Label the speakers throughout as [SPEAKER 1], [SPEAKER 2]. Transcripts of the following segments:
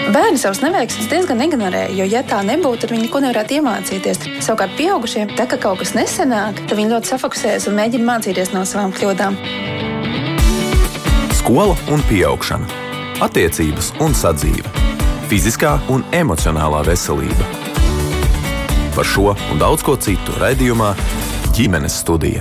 [SPEAKER 1] Bērni savus neveiksmes diezgan ignorē, jo, ja tā nebūtu, tad viņi neko nevarētu iemācīties. Savukārt pieaugušie, tā kā kaut kas nesanāk, tad viņi ļoti safokusējas un mēģina mācīties no savām kļūdām.
[SPEAKER 2] Skola un pieaugšana. Attiecības un sadzīve. Fiziskā un emocionālā veselība. Par šo un daudz ko citu raidījumā Ģimenes studija.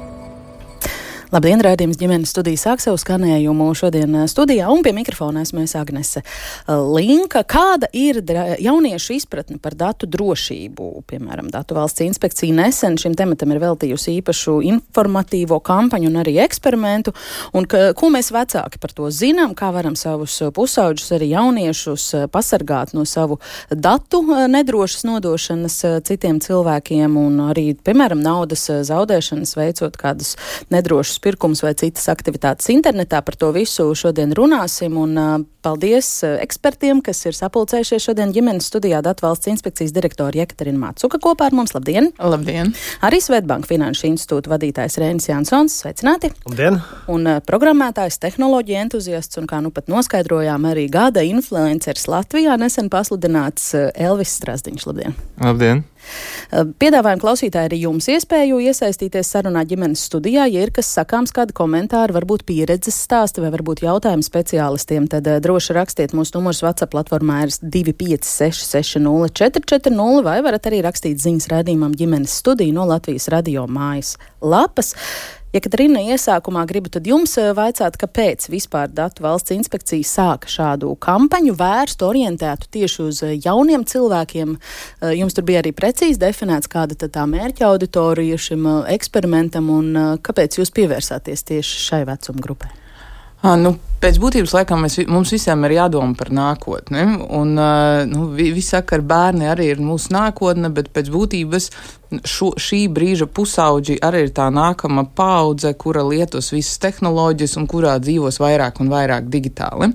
[SPEAKER 3] Labdien, raidījums Ģimenes studija sāk savu skanējumu šodien studijā, un pie mikrofona esmu Agnese Linka. Kāda ir jauniešu izpratne par datu drošību? Piemēram, Datu valsts inspekcija nesen šim tematam ir veltījusi īpašu informatīvo kampaņu un arī eksperimentu. Un ko mēs vecāki par to zinām? Kā varam savus pusauģus, arī jauniešus pasargāt no savu datu nedrošas nodošanas citiem cilvēkiem un arī, piemēram, naudas zaudēšanas, veicot kādus nedrošus pirkums vai citas aktivitātes internetā. Par to visu šodien runāsim, un paldies ekspertiem, kas ir sapulcējušies šodien Ģimenes studijā. Datu valsts inspekcijas direktora Jekaterina Mācuka kopā ar mums. Labdien!
[SPEAKER 4] Labdien!
[SPEAKER 3] Arī Svetbank Finanšu institūta vadītājs Reinis Jansons. Sveicināti!
[SPEAKER 5] Labdien!
[SPEAKER 3] Un programmētājs, tehnoloģija entuziasts un, kā nu pat noskaidrojām, arī gada influenceris Latvijā nesen pasludināts Elvis Strazdiņš. Labdien!
[SPEAKER 4] Labdien!
[SPEAKER 3] Piedāvājam klausītāji arī jums iespēju iesaistīties sarunā Ģimenes studijā. Ja ir kas sakāms, kādi komentāri, varbūt pieredzes stāsti vai varbūt jautājumi speciālistiem, tad droši rakstiet. Mūsu numurs WhatsApp platformā ir 256 60 440 vai varat arī rakstīt ziņas raidījumam Ģimenes studija no Latvijas radio mājas lapas. Jekaterina, iesākumā gribu tad jums vaicāt, kāpēc vispār Datu valsts inspekcija sāka šādu kampaņu vērstu, orientētu tieši uz jauniem cilvēkiem. Jums tur bija arī precīzi definēts, kāda tad tā mērķa auditorija šim eksperimentam un kāpēc jūs pievērsāties tieši šai vecuma grupai?
[SPEAKER 4] Pēc būtības, laikam, mums visiem ir jādomā par nākotni. Un, visi saka, ka bērni arī ir mūsu nākotne, bet pēc būtības šī brīža pusauģi arī ir tā nākama paudze, kura lietos visas tehnoloģijas un kurā dzīvos vairāk un vairāk digitāli.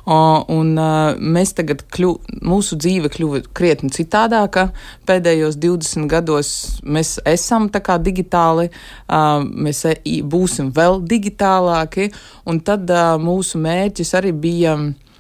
[SPEAKER 4] Mēs tagad mūsu dzīve kļuva krietni citādāka. Pēdējos 20 gados mēs esam tā kā digitāli, mēs būsim vēl digitālāki, un tad mūsu mērķis arī bija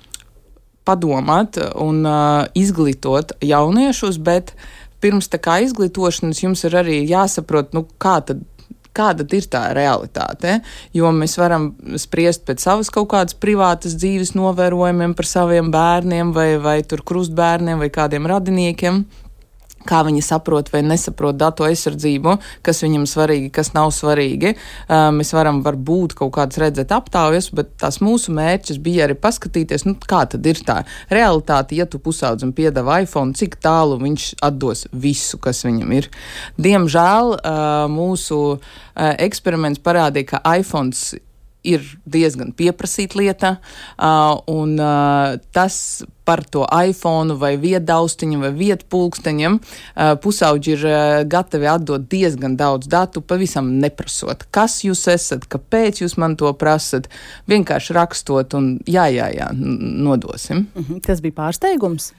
[SPEAKER 4] padomāt un izglītot jauniešus, bet pirms tā kā izglītošanas jums ir arī jāsaprot, kāda ir tā realitāte, jo mēs varam spriest pēc savas kaut kādas privātas dzīves novērojumiem par saviem bērniem vai tur krustbērniem vai kādiem radiniekiem. Kā viņi saprot vai nesaprot datu aizsardzību, kas viņam svarīgi, kas nav svarīgi. Mēs varam varbūt kaut kādas redzēt aptaujas, bet tās mūsu mērķis bija arī paskatīties, kā tad ir tā realitāte, ja tu pusaudzim piedāvā iPhone, cik tālu viņš atdos visu, kas viņam ir. Diemžēl mūsu eksperiments parādīja, ka iPhones ir diezgan pieprasīta lieta, un tas par to iPhone vai viedaustiņu vai viedpulksteņiem pusauģi ir gatavi atdot diezgan daudz datu, pavisam neprasot. Kas jūs esat, kāpēc jūs man to prasat? Vienkārši rakstot un jā, nodosim.
[SPEAKER 3] Tas bija pārsteigums?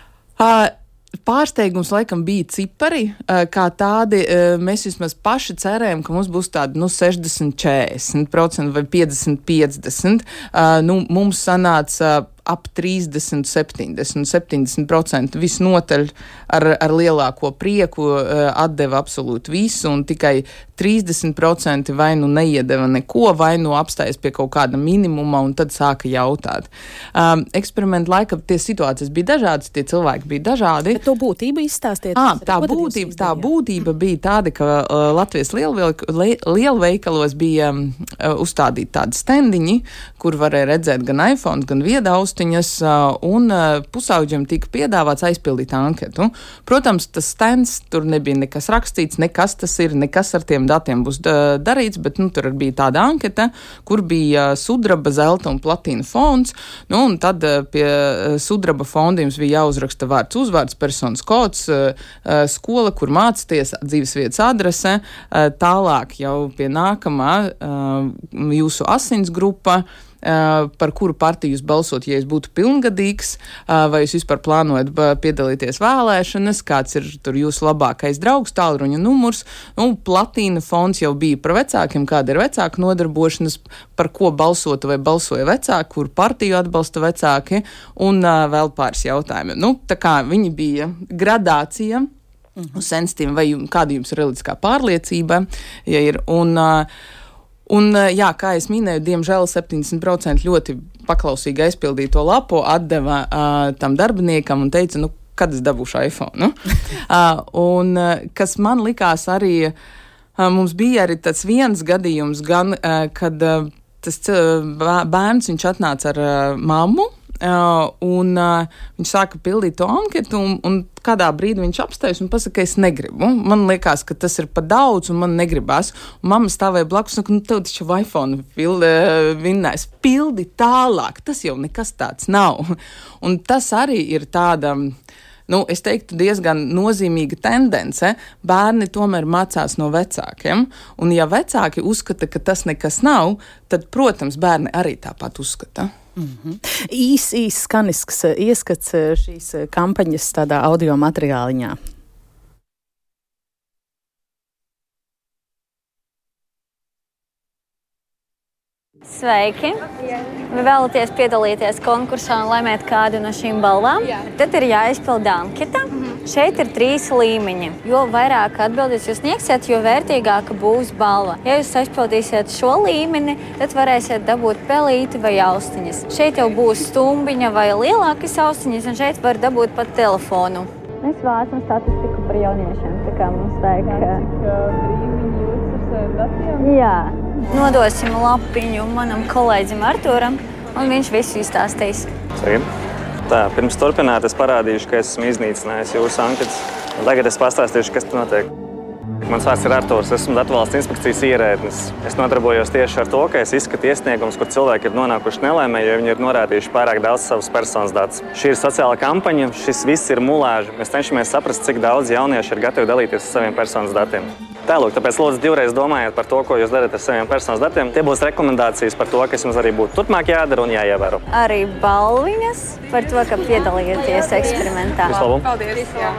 [SPEAKER 4] Pārsteigums laikam bija cipari, kā tādi, mēs vismaz paši cerējam, ka mums būs tādi 60-40% vai 50-50. Mums sanāca ap 30, 70% visnotaļ ar lielāko prieku atdeva absolūti visu, un tikai 30% vai neiedeva neko, vai apstājas pie kaut kāda minimuma, un tad sāka jautāt. Eksperimentu laikam tie situācijas bija dažādas, tie cilvēki bija dažādi.
[SPEAKER 3] Bet to būtību izstāstiet.
[SPEAKER 4] Tā būtība bija tāda, ka Latvijas lielveikalos bija uzstādīti tādi stendiņi, kur varēja redzēt gan iPhone, gan viedaustiņas, un pusauģiem tika piedāvāts aizpildīt anketu. Protams, tas stends, tur nebija nekas rakstīts, nekas tas ir, nekas ar tiem datiem būs darīts, bet tur bija tāda anketa, kur bija sudraba, zelta un platīna fonds, un tad pie sudraba fonda jums bija jāuzraksta vārds, uzvārds, personas kods, skola, kur mācāties, dzīvesvietas adrese, tālāk jau pie nākamā jūsu asins grupa, par kuru partiju jūs balsot, ja jūs būtu pilngadīgs, vai jūs vispār plānojat piedalīties vēlēšanas, kāds ir tur jūsu labākais draugs, tālruņa numurs, platīna fonds jau bija par vecākiem, kāda ir vecāku nodarbošanas, par ko balsota vai balsoja vecāki, kur partiju atbalsta vecāki, un vēl pāris jautājumi. Tā kā viņi bija gradācija, sensitīvi, vai kāda jums ir reliģiskā pārliecība, ja ir, un jā, kā es minēju, diemžēl 70% ļoti paklausīgi aizpildīja to lapu, atdeva tam darbiniekam un teica, kad es dabūšu iPhone. Un kas man likās arī, mums bija arī tāds viens gadījums, gan, kad tas bērns, viņš atnāca ar mammu, un viņš sāka pildīt to anketu, un kādā brīdī viņš apstājas un pasaka, ka es negribu. Man liekas, ka tas ir pa daudz, un man negribās. Un mamma stāvēja blakus, un tev taču iPhone vinnēs. Pildi tālāk. Tas jau nekas tāds nav. Un tas arī ir tāda, es teiktu, diezgan nozīmīga tendence. Bērni tomēr mācās no vecākiem, un ja vecāki uzskata, ka tas nekas nav, tad, protams, bērni arī tāpat uzskata.
[SPEAKER 3] Īs skanisks ieskats šīs kampaņas tādā audio materiāliņā.
[SPEAKER 5] Sveiki! Vai vēlaties piedalīties konkursā un laimēt kādu no šīm balvām? Tad ir jāizpilda anketa. Šeit ir 3 līmeņi. Jo vairāk atbildes jūs sniegsiet, jo vērtīgāka būs balva. Ja jūs aizpildīsiet šo līmeni, tad varēsiet dabūt pelīti vai austiņas. Šeit jau būs stumbiņa vai lielākas austiņas, un šeit var dabūt pat telefonu. Mēs vācam statistiku par jauniešiem, tā kā mums vajag...
[SPEAKER 4] Cik brīvi viņi jūtas ar saviem datiem?
[SPEAKER 5] Jā. Nodosim lapiņu manam kolēģim Arturam, un viņš visu izstāstīs.
[SPEAKER 6] Tā, pirms turpināt, es parādīšu, ka esmu iznīcinājis jūsu anketas. Tagad es pastāstīšu, kas notiek. Mans vārds ir Arturs, esmu Datu valsts inspekcijas ierēdnis. Es nodarbojos tieši ar to, ka es izskatu iesniegumus, kur cilvēki ir nonākuši nelēmē, jo viņi ir norādījuši pārāk daudz savus personas datus. Šī ir sociāla kampaņa, šis viss ir mulāži. Mēs cenšamies saprast, cik daudz jaunieši ir gatavi dalīties ar saviem personas datiem. Tālūk, tāpēc lūdzu 2 reizes domājiet par to, ko jūs darat ar saviem personas datiem. Tie būs rekomendācijas par to, kas jums arī būtu turpmāk jādara un jāievēro.
[SPEAKER 5] Arī balviņas par to, ka piedalījāties eksperimentā.
[SPEAKER 6] Vislabāk!
[SPEAKER 4] Paldies! Jā.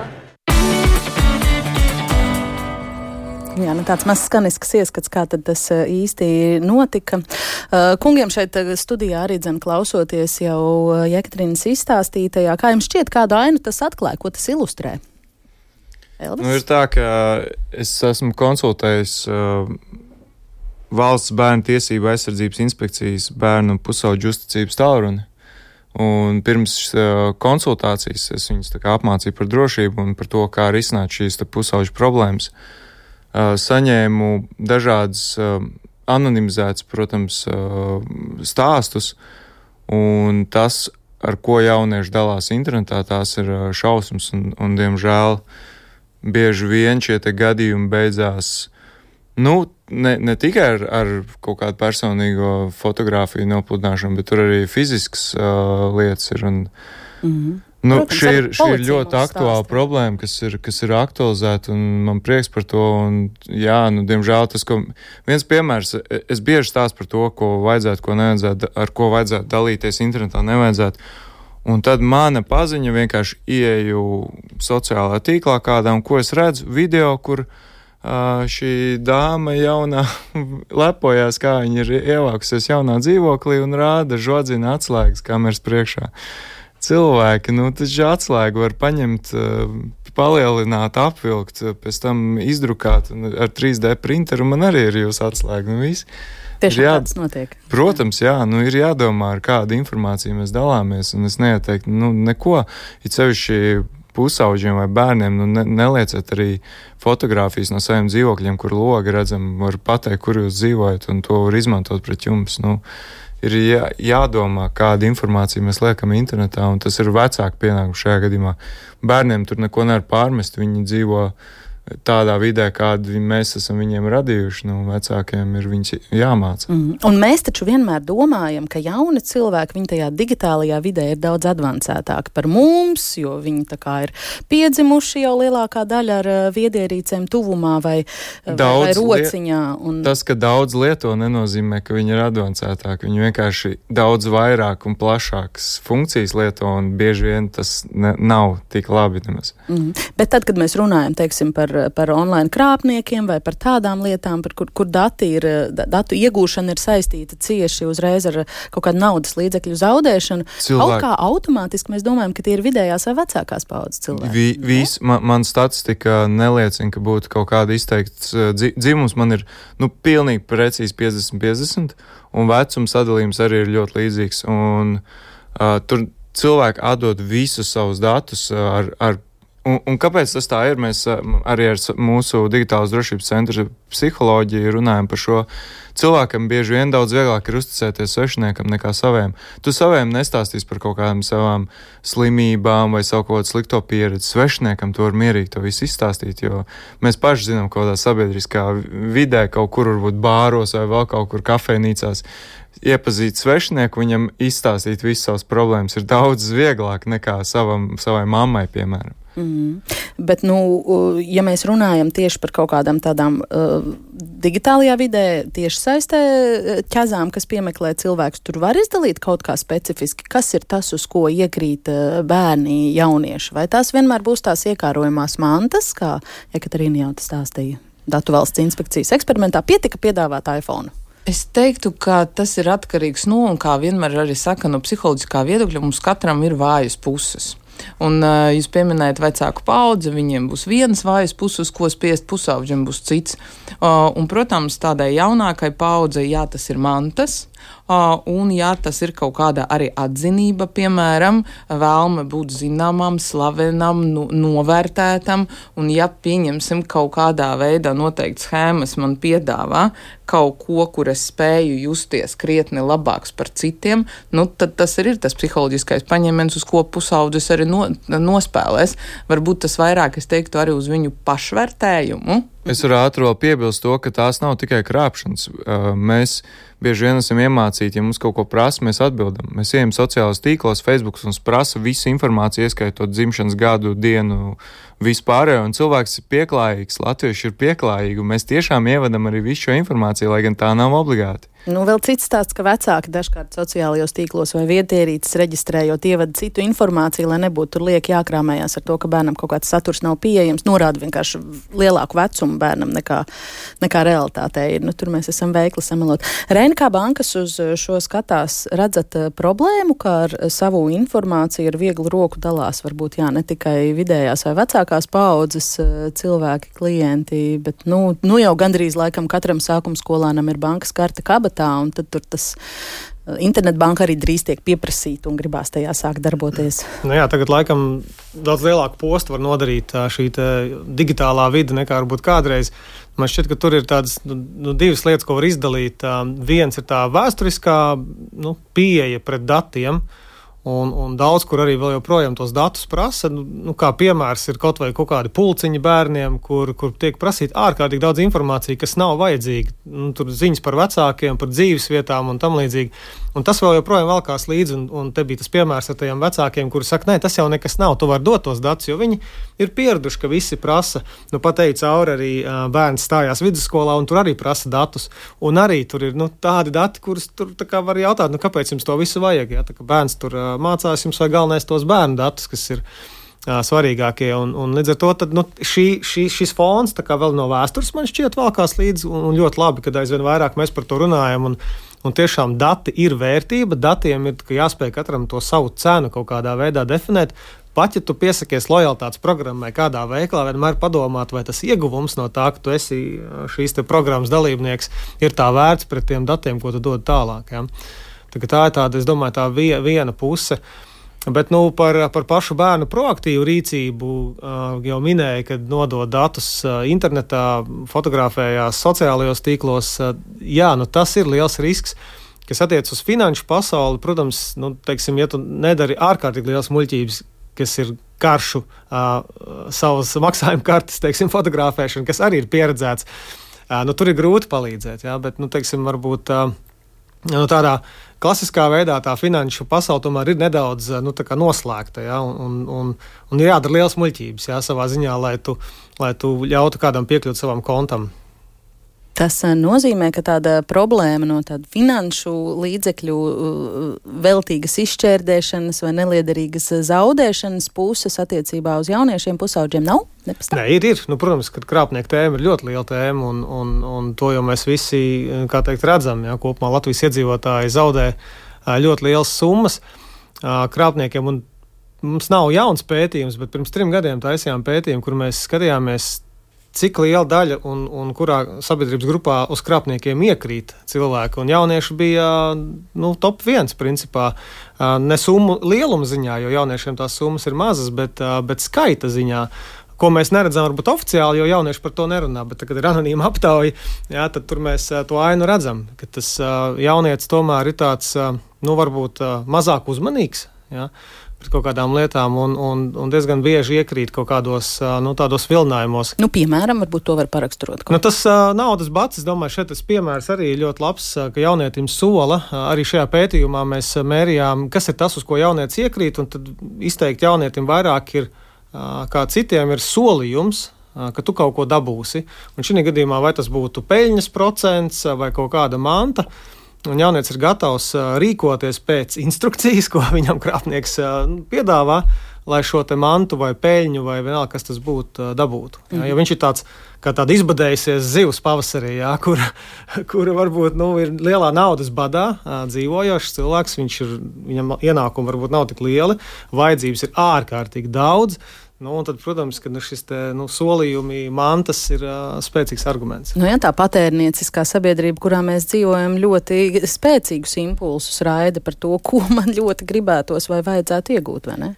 [SPEAKER 3] Jā, tāds mazs skanisks ieskats, kā tad tas īsti notika. Kungiem šeit studijā arī klausoties jau Jekaterinas izstāstītajā. Kā jums šķiet, kādu ainu tas atklāja, ko tas ilustrē? Elvis?
[SPEAKER 7] Ir tā, ka es esmu konsultējis Valsts bērnu tiesību aizsardzības inspekcijas bērnu un pusauģu uzticības tālruni. Un pirms konsultācijas es viņus apmācīju par drošību un par to, kā risināt šīs pusauģu problēmas. Saņēmu dažādas anonimizētas, protams, stāstus, un tas, ar ko jaunieši dalās internetā, tās ir šausmas, un diemžēl, bieži vien šie te gadījumi beidzās, ne tikai ar kaut kādu personīgo fotogrāfiju nopludināšanu, bet tur arī fiziskas lietas ir. Protams, šī ir ļoti aktuāla problēma, kas ir aktualizēta, un man prieks par to. Un, jā, diemžēl tas, viens piemērs, es bieži stāstu par to, ko vajadzētu, ko nevajadzētu, ar ko vajadzētu dalīties internetā, nevajadzētu. Un tad mana paziņa vienkārši ieeju sociālā tīklā kādā, un ko es redzu? Video, kur šī dāma jaunā lepojās, kā viņa ir ievākusies jaunā dzīvoklī un rāda žodzina atslēgas kameras priekšā. Cilvēki, taču atslēgu var paņemt, palielināt, apvilkt, pēc tam izdrukāt ar 3D printeru, man arī ir jūsu atslēga, viss.
[SPEAKER 3] Tiešām tāds notiek.
[SPEAKER 7] Protams, jā, ir jādomā, ar kādu informāciju mēs dalāmies, un es neieteiktu, neko, it sevišķi pusauģiem vai bērniem, nelieciet arī fotogrāfijas no saviem dzīvokļiem, kur logi redzam, var pateikt, kur jūs dzīvojat, un to var izmantot pret jums, Ir jādomā, kādu informāciju mēs liekam internetā, un tas ir vecāku pienākums šajā gadījumā. Bērniem tur neko nevar pārmest, viņi dzīvo tādā vidē, kādu mēs esam viņiem radījuši, vecākiem ir viņus jāmāca.
[SPEAKER 3] Un mēs taču vienmēr domājam, ka jauni cilvēki, viņi tajā digitālajā vidē ir daudz advancētāki par mums, jo viņi tā kā ir piedzimuši jau lielākā daļa ar viedierīcēm tuvumā vai rociņā.
[SPEAKER 7] Tas, ka daudz lieto, nenozīmē, ka viņi ir advancētāki. Viņi vienkārši daudz vairāk un plašākas funkcijas lieto, un bieži vien tas nav tik labi nemaz.
[SPEAKER 3] Bet tad, kad mēs runājam, teiksim, par online krāpniekiem vai par tādām lietām, kur datu iegūšana ir saistīta cieši uzreiz ar kaut kādu naudas līdzekļu zaudēšanu, kaut kā automātiski mēs domājam, ka tie ir vidējās vai vecākās paudzes cilvēki.
[SPEAKER 7] Man statistika neliecina, ka būtu kaut kāda izteikts dzimums. Man ir pilnīgi precīzi 50-50, un vecuma sadalījums arī ir ļoti līdzīgs. Un tur cilvēki atdod visus savus datus Un kāpēc tas tā ir? Mēs arī ar mūsu digitālas drošības centra psiholoģiju runājam par šo. Cilvēkam bieži vien daudz vieglāk ir uzticēties svešiniekam nekā saviem. Tu saviem nestāstīs par kaut kādām savām slimībām vai savu kaut kādu slikto pieredzi. Svešiniekam to var mierīgi to visu izstāstīt, jo mēs paši zinām, kaut kādā sabiedriskā vidē, kaut kur varbūt bāros vai vēl kaut kur kafejnīcās, iepazīt svešinieku, viņam izstāstīt visas savas problēmas ir daudz vieglāk nekā savai mammai, piemēram.
[SPEAKER 3] Bet, ja mēs runājam tieši par kaut kādām tādām digitālajā vidē, tieši saistē ķezām, kas piemeklē cilvēkus, tur var izdalīt kaut kā specifiski, kas ir tas, uz ko iekrīt bērni, jaunieši, vai tās vienmēr būs tās iekārojumās mantas, kā Jekaterīna jau stāstīja Datu valsts inspekcijas eksperimentā, pietika piedāvāt iPhone.
[SPEAKER 4] Es teiktu, ka tas ir atkarīgs un kā vienmēr arī saka, no psiholoģiskā viedokļa mums katram ir vājas puses. Un jūs pieminējat vecāku paudzi, viņiem būs vienas vājas puses, ko spiest, pusauģiem būs cits. Un, protams, tādai jaunākai paudzei, jā, tas ir mantas, un jā, tas ir kaut kāda arī atzinība, piemēram, vēlme būt zināmam, slavenam, novērtētam, un ja pieņemsim kaut kādā veidā noteikti schēmas man piedāvā kaut ko, kur es spēju justies krietni labāks par citiem, tad tas ir tas psiholoģiskais paņēmiens, uz ko pusaudzis arī nospēlēs. Varbūt tas vairāk, es teiktu, arī uz viņu pašvērtējumu.
[SPEAKER 7] Es varu ātri vēl piebilst to, ka tās nav tikai krāpšanas. Mēs bieži vien esam iemācīti, ja mums kaut ko prasa, mēs atbildam. Mēs ejam sociālajos tīklos, Facebooks mums prasa visu informāciju, ieskaitot dzimšanas gadu, dienu, vispārējo, un cilvēks ir pieklājīgs, latvieši ir pieklājīgi, un mēs tiešām ievadam arī visu šo informāciju, lai gan tā nav obligāti.
[SPEAKER 3] Vēl cits stāsts, ka vecāki dažkārt sociālajos tīklos vai vietierīces reģistrējot ievada citu informāciju, lai nebūtu tur lieki jākrāmējās ar to, ka bērnam kaut kāds saturs nav pieejams, norāda vienkārši lielāku vecumu bērnam nekā realitātē ir. Tur mēs esam veikli samelot. Reina, kā bankas uz šo skatās, redzat problēmu, ka ar savu informāciju ar vieglu roku dalās varbūt ne tikai vidējās vai vecākās paaudzes cilvēki, klienti, bet jau gandrīz laikam katram sākuma skolānam ir bankas karte kabatā, un tad tur tas internetbanka arī drīz tiek pieprasīta un gribās tajā sākt darboties.
[SPEAKER 8] Jā, tagad laikam daudz lielāku postu var nodarīt šī digitālā vide nekā varbūt kādreiz. Man šķiet, ka tur ir tādas divas lietas, ko var izdalīt. Viens ir tā vēsturiskā pieeja pret datiem, un daudz, kur arī vēl joprojām tos datus prasa. Kā piemērs ir kaut vai kaut kādi pulciņi bērniem, kur tiek prasīt ārkārtīgi daudz informāciju, kas nav vajadzīga. Tur ziņas par vecākiem, par dzīves vietām un tam līdzīgi. Un tas vēl joprojām velkās līdzi, un te bija tas piemērs ar tajiem vecākiem, kuri saka, nē, tas jau nekas nav, tu vari dot tos datus, jo viņi ir pieraduši, ka visi prasa. Pateicu cauri arī bērns stājās vidusskolā, un tur arī prasa datus. Un arī tur ir tādi dati, kurus tur tā kā var jautāt, kāpēc jums to visu vajag. Ja? Tā kā bērns tur mācās, jums vajag galvenais tos bērnu datus, kas ir svarīgākie. Un līdz ar to tad, šis fons tā kā vēl no vēstures man šķiet velkās līdzi, un ļoti labi, kad aizvien vairāk mēs par to runājam. Un tiešām dati ir vērtība, datiem ir jāspēj katram to savu cenu kaut kādā veidā definēt. Pat, ja tu piesakies lojalitātes programmai kādā veiklā, vienmēr padomāt, vai tas ieguvums no tā, ka tu esi šīs te programmas dalībnieks, ir tā vērts pret tiem datiem, ko tu dod tālāk. Ja? Tā ir tāda, es domāju, tā viena puse. Bet par pašu bērnu proaktīvu rīcību jau minēja, kad nodod datus internetā, fotografējās sociālajos tīklos. Tas ir liels risks, kas attiec uz finanšu pasauli. Protams, ja tu nedari ārkārtīgi liels muļķības, kas ir karšu savas maksājuma kartes, teiksim, fotografēšana, kas arī ir pieredzēts. Tur ir grūti palīdzēt, bet, teiksim, varbūt tādā klasiskā veidā tā finanšu pasaule tomēr ir nedaudz noslēgta, un ir jādara liels muļķības, savā ziņā, lai tu ļautu kādam piekļūt savam kontam.
[SPEAKER 3] Tas nozīmē, ka tāda problēma no tāda finanšu līdzekļu veltīgas izšķērdēšanas vai neliederīgas zaudēšanas puses attiecībā uz jauniešiem pusauģiem nav? Nepastāv?
[SPEAKER 8] Nē, ir. Protams, ka krāpnieku tēma ir ļoti liela tēma, un to jau mēs visi, kā teikt, redzam. Kopumā Latvijas iedzīvotāji zaudē ļoti lielas summas krāpniekiem, un mums nav jauns pētījums, bet pirms 3 gadiem taisījām pētījumu, kur mēs skatījāmies, cik liela daļa un kurā sabiedrības grupā uz krāpniekiem iekrīt cilvēki. Un jaunieši bija top 1 principā. Ne summu lieluma ziņā, jo jauniešiem tās summas ir mazas, bet skaita ziņā, ko mēs neredzam varbūt oficiāli, jo jaunieši par to nerunā. Bet, kad ir anonīma aptauja, tad tur mēs to ainu redzam, ka tas jaunietis tomēr ir tāds, varbūt mazāk uzmanīgs, pret kaut kādām lietām un diezgan bieži iekrīt kaut kādos tādos vilinājumos.
[SPEAKER 3] Piemēram, varbūt to var paraksturot.
[SPEAKER 8] Tas naudas bats, es domāju, šeit tas piemērs arī ļoti labs, ka jaunietim sola. Arī šajā pētījumā mēs mērījām, kas ir tas, uz ko jaunietis iekrīt, un tad izteikti jaunietim vairāk ir, kā citiem, ir solījums, ka tu kaut ko dabūsi. Un šī gadījumā vai tas būtu peļņas procents vai kaut kāda manta, un jaunietis ir gatavs rīkoties pēc instrukcijas, ko viņam krāpnieks piedāvā, lai šo te mantu vai peļņu vai vienalga, kas tas būtu, dabūtu. Ja viņš ir tāds, kā tāda izbadējusies zivs pavasarī, kura varbūt ir lielā naudas badā dzīvojošs cilvēks, viņam ienākumi varbūt nav tik lieli, vajadzības ir ārkārtīgi daudz. Un tad, protams, ka šis solījumi, mantas ir spēcīgs arguments.
[SPEAKER 3] Tā patērnieciskā sabiedrība, kurā mēs dzīvojam, ļoti spēcīgus impulsus raida par to, ko man ļoti gribētos vai vajadzētu iegūt, vai ne?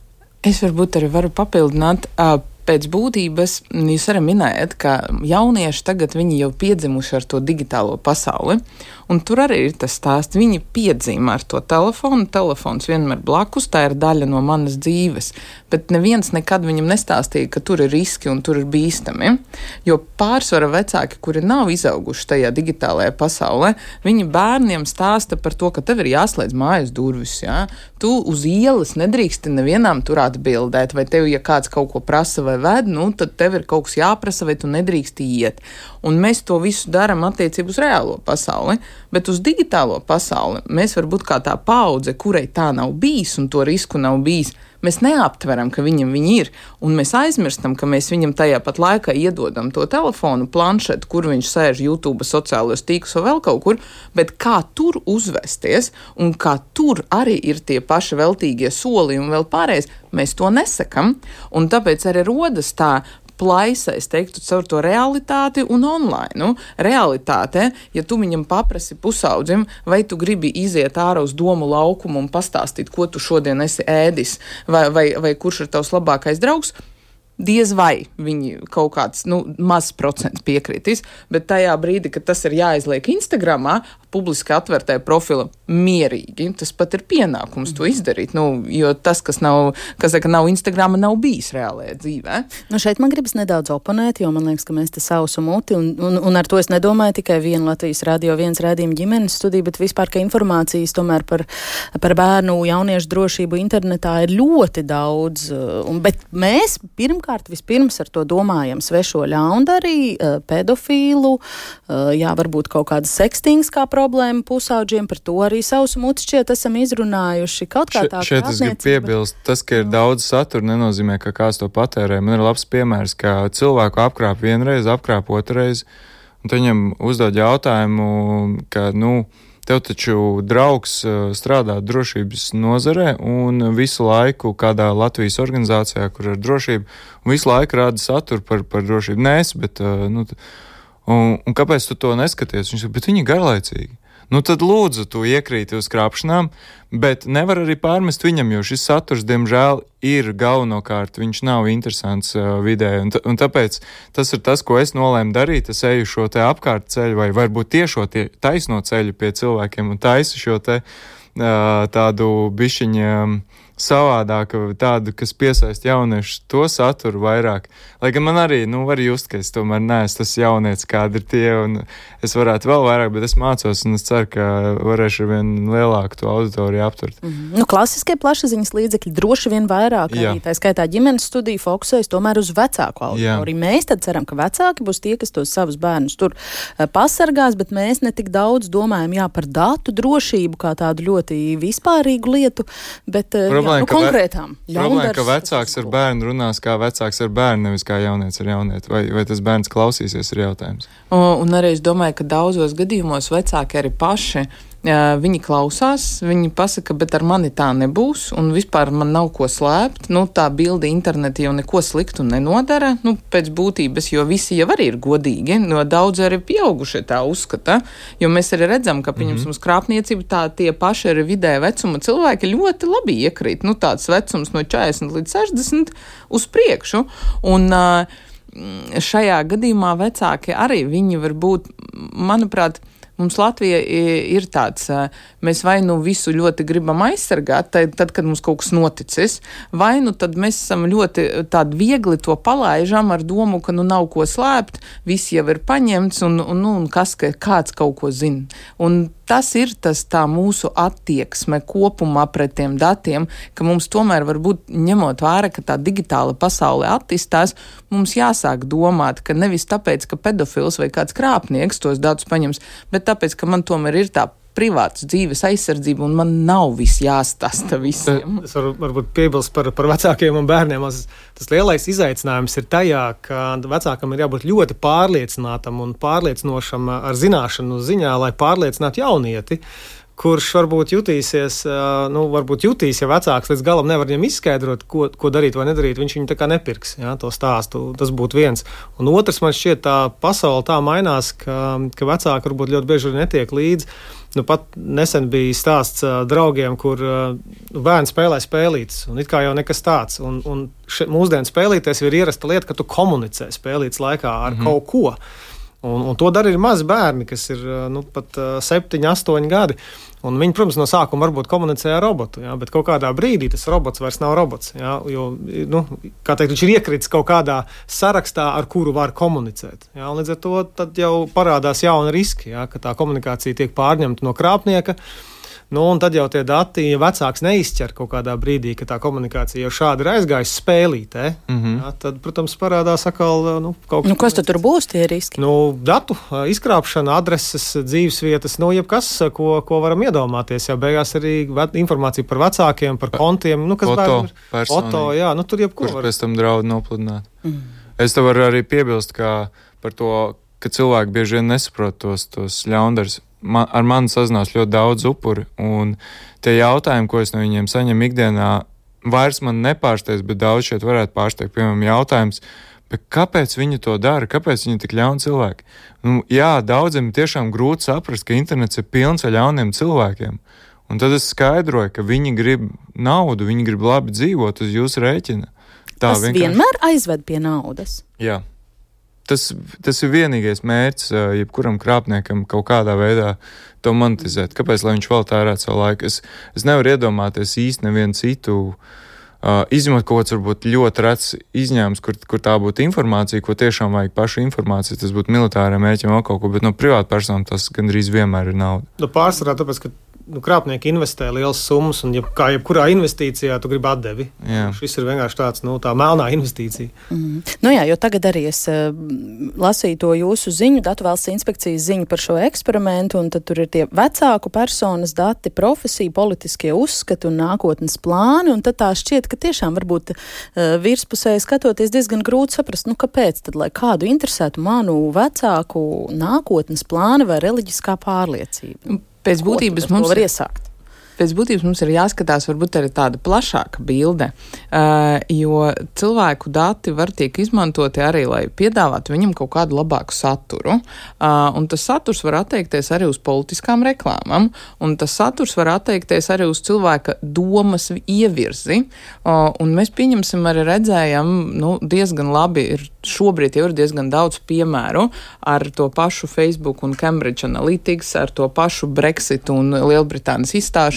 [SPEAKER 4] Es varbūt arī varu papildināt. Pēc būtības jūs arī minējat, ka jaunieši tagad viņi jau piedzimuši ar to digitālo pasauli, un tur arī ir tas stāsts. Viņi piedzima ar to telefonu, telefons vienmēr blakus, tā ir daļa no manas dzīves, bet neviens nekad viņam nestāstīja, ka tur ir riski un tur ir bīstami, jo pārsvara vecāki, kuri nav izauguši tajā digitālajā pasaulē, viņi bērniem stāsta par to, ka tev ir jāslēdz mājas durvis, tu uz ielas nedrīksti nevienam tur atbildēt, vai tev, ja kāds kaut ko prasa vai ved, tad tev ir kaut kas jāprasa, vai tu nedrīksti iet. Un mēs to visu daram attiecību uz reālo pasauli, bet uz digitālo pasauli mēs varbūt kā tā paudze, kurai tā nav bijis un to risku nav bijis, mēs neaptveram, ka viņam viņi ir, un mēs aizmirstam, ka mēs viņam tajā pat laikā iedodam to telefonu, planšetu, kur viņš sēž YouTube, sociālajos tīklos vai vēl kaut kur, bet kā tur uzvesties un kā tur arī ir tie paši veltīgie soli un vēl pārējais, mēs to nesakam, un tāpēc arī rodas tā plaisa, es teiktu, caur to realitāti un online. Realitāte, ja tu viņam paprasi pusaudzim, vai tu gribi iziet ārā uz domu laukumu un pastāstīt, ko tu šodien esi ēdis, vai kurš ir tavs labākais draugs, diez vai viņi kaut kāds mazs procents piekritīs, bet tajā brīdī, kad tas ir jāizliek Instagramā, publiski atvērtajā profila mierīgi, tas pat ir pienākums to izdarīt, jo tas, kas nav Instagrama, nav bijis reālajā dzīvē.
[SPEAKER 3] Šeit man gribas nedaudz oponēt, jo man liekas, ka mēs te sausu muti, un ar to es nedomāju tikai vienu Latvijas radio, viens raidījuma ģimenes studiju, bet vispār, ka informācijas tomēr par bērnu jauniešu drošību internetā ir ļoti daudz, bet mēs vispirms ar to domājam svešo ļaundarī, pedofīlu, varbūt kaut kādas sekstings kā problēma pusauģiem, par to arī savus muti šķiet esam izrunājuši. Kaut kā tā
[SPEAKER 7] šeit es gribu piebilst, tas, ka ir daudz satura, nenozīmē, ka kāds to patērē. Man ir labs piemērs, ka cilvēku apkrāp vienreiz, apkrāp otrreiz, un viņam uzdod jautājumu, ka, tev taču draugs strādā drošības nozarē un visu laiku kādā Latvijas organizācijā, kur ir drošība, un visu laiku rāda saturu par drošību. Nē, bet, un kāpēc tu to neskaties? Viņš saka, bet viņi ir garlaicīgi. Tad lūdzu, tu iekrīti uz krāpšanām, bet nevar arī pārmest viņam, jo šis saturs, diemžēl, ir galvenokārt, viņš nav interesants vidē, un tāpēc tas ir tas, ko es nolēmu darīt, es eju šo te apkārt ceļu, vai varbūt tiešo taisno ceļu pie cilvēkiem, un taisu šo te tādu bišķiņu savādāka, tāda, kas piesaist jauniešus to saturu vairāk. Lai gan man arī, var just, ka es tomēr neesmu tas jaunietis, kādi ir tie, un es varētu vēl vairāk, bet es mācos, un es ceru, ka varēšu ar vien lielāku to auditoriju aptvert.
[SPEAKER 3] Klasiskie plašsaziņas līdzekļi droši vien vairāk, arī tā skaitā ģimenes studija fokusējas tomēr uz vecāku auditoriju. Mēs tad ceram, ka vecāki būs tie, kas tos savus bērnus tur pasargās, bet mēs ne tik daudz domājam, par datu drošību kā tādu ļoti vispārīgu lietu, bet konkrētām.
[SPEAKER 7] Problēma, ka vecāks ar bērnu runās kā vecāks ar bērnu, nevis kā jaunieci ar jaunieti. Vai tas bērns klausīsies, ir jautājums.
[SPEAKER 4] Un arī es domāju, ka daudzos gadījumos vecāki arī paši viņi klausās, viņi pasaka, bet ar mani tā nebūs, un vispār man nav ko slēpt. Tā bilde interneti jau neko sliktu nenodara, pēc būtības, jo visi jau arī ir godīgi, daudz arī pieaugušie tā uzskata, jo mēs arī redzam, ka, pieņemsim, uz krāpniecību tie paši arī vidēja vecuma cilvēki ļoti labi iekrīt, tāds vecums no 40 līdz 60 uz priekšu, un šajā gadījumā vecāki arī viņi var būt, manuprāt, mums Latvija ir tāds, mēs vai visu ļoti gribam aizsargāt, tad, kad mums kaut kas noticis, vai tad mēs esam ļoti tādi viegli to palaižam ar domu, ka nav ko slēpt, viss jau ir paņemts un kāds kaut ko zina. Un tas ir tā mūsu attieksme kopumā pret tiem datiem, ka mums tomēr varbūt ņemot vērā, ka tā digitāla pasaule attīstās, mums jāsāk domāt, ka nevis tāpēc, ka pedofils vai kāds krāpnieks tos datus paņems, bet tāpēc, ka man tomēr ir tā privātas dzīves aizsardzība un man nav viss jāstāsta visiem.
[SPEAKER 8] Es varbūt piebilst par vecākiem un bērniem. Tas lielais izaicinājums ir tajā, ka vecākam ir jābūt ļoti pārliecinātam un pārliecinošam ar zināšanu ziņā, lai pārliecinātu jaunieti, kurš varbūt jutīsies, jutīs, ja vecāks līdz galam nevar viņam izskaidrot, ko darīt vai nedarīt, viņš viņu tā kā nepirks, to stāstu. Tas būtu viens. Un otrs, man šķiet, tā pasaule tā mainās, ka vecāki varbūt ļoti bieži netiek līdzi. Pat nesen bija stāsts draugiem, kur bērni spēlē spēlītes, un it kā jau nekas tāds. Un mūsdienu spēlīties ir ierasta lieta, ka tu komunicē spēlītes laikā ar kaut ko. Un to dara ir mazi bērni, kas ir pat 7, 8 gadi. Un viņi, protams, no sākuma varbūt komunicē ar robotu, bet kaut kādā brīdī tas robots vairs nav robots. Jo, viņš ir iekritis kaut kādā sarakstā, ar kuru var komunicēt. Un līdz ar to tad jau parādās jauni riski, ka tā komunikācija tiek pārņemta no krāpnieka. Un tad jau tie dati, ja vecāks neizķer kaut kādā brīdī, ka tā komunikācija jau šādi ir aizgājusi spēlītē, tad, protams, parādās atkal kaut kas.
[SPEAKER 3] Kas tad tur būs tie riski?
[SPEAKER 8] Datu izkrāpšana, adreses, dzīvesvietas, jebkas, ko varam iedomāties. Jā, beigās arī informācija par vecākiem, par kontiem, foto, tur jebko
[SPEAKER 7] var. Kurš pēc tam draud nopludināt. Es te varu arī piebilst, ka par to, ka cilvēki bieži vien nesaprot tos ļaundarus. Ar mani sazinās ļoti daudz upuri, un tie jautājumi, ko es no viņiem saņemu ikdienā, vairs man nepārsteidz, bet daudz šeit varētu pārsteigt. Piemēram, jautājums, bet kāpēc viņi to dara, kāpēc viņi tik ļauni cilvēki? Jā, daudziem tiešām grūti saprast, ka internets ir pilns ar ļauniem cilvēkiem, un tad es skaidroju, ka viņi grib naudu, viņi grib labi dzīvot uz jūsu rēķina.
[SPEAKER 3] Tas vienmēr aizved pie naudas?
[SPEAKER 7] Jā. Tas ir vienīgais mērķis, jebkuram krāpniekam kaut kādā veidā to monetizēt. Kāpēc, lai viņš vēl tērētu savu laiku? Es nevaru iedomāties īsti nevienu citu, izņemot kaut kāds varbūt ļoti rets izņēmums, kur tā būtu informācija, ko tiešām vajag pašu informāciju, tas būtu militāriem mērķiem vēl kaut ko, bet no privāta persona tas gandrīz vienmēr ir nauda.
[SPEAKER 8] Pārsvarā tāpēc, ka krāpnieki investē lielas summas, un kā jebkurā investīcijā tu gribi atdevi. Šis ir vienkārši tāds, tā melnā investīcija.
[SPEAKER 3] Jo tagad arī es lasīju to jūsu ziņu, Datu valsts inspekcijas ziņu par šo eksperimentu, un tad tur ir tie vecāku personas dati, profesija, politiskie uzskati un nākotnes plāni, un tad tā šķiet, ka tiešām varbūt virspusēji skatoties diezgan grūti saprast, kāpēc tad, lai kādu interesētu manu vecāku nākotnes plāni vai reliģiskā pārliecība.
[SPEAKER 4] Pēc būtības mums ir jāskatās varbūt arī tāda plašāka bilde, jo cilvēku dati var tiek izmantoti arī, lai piedāvātu viņam kaut kādu labāku saturu, un tas saturs var attiekties arī uz politiskām reklāmām, un tas saturs var attiekties arī uz cilvēka domas ievirzi, un mēs pieņemsim arī redzējam, diezgan labi šobrīd jau ir diezgan daudz piemēru ar to pašu Facebook un Cambridge Analytics, ar to pašu Brexit un Lielbritānijas izstāšanos,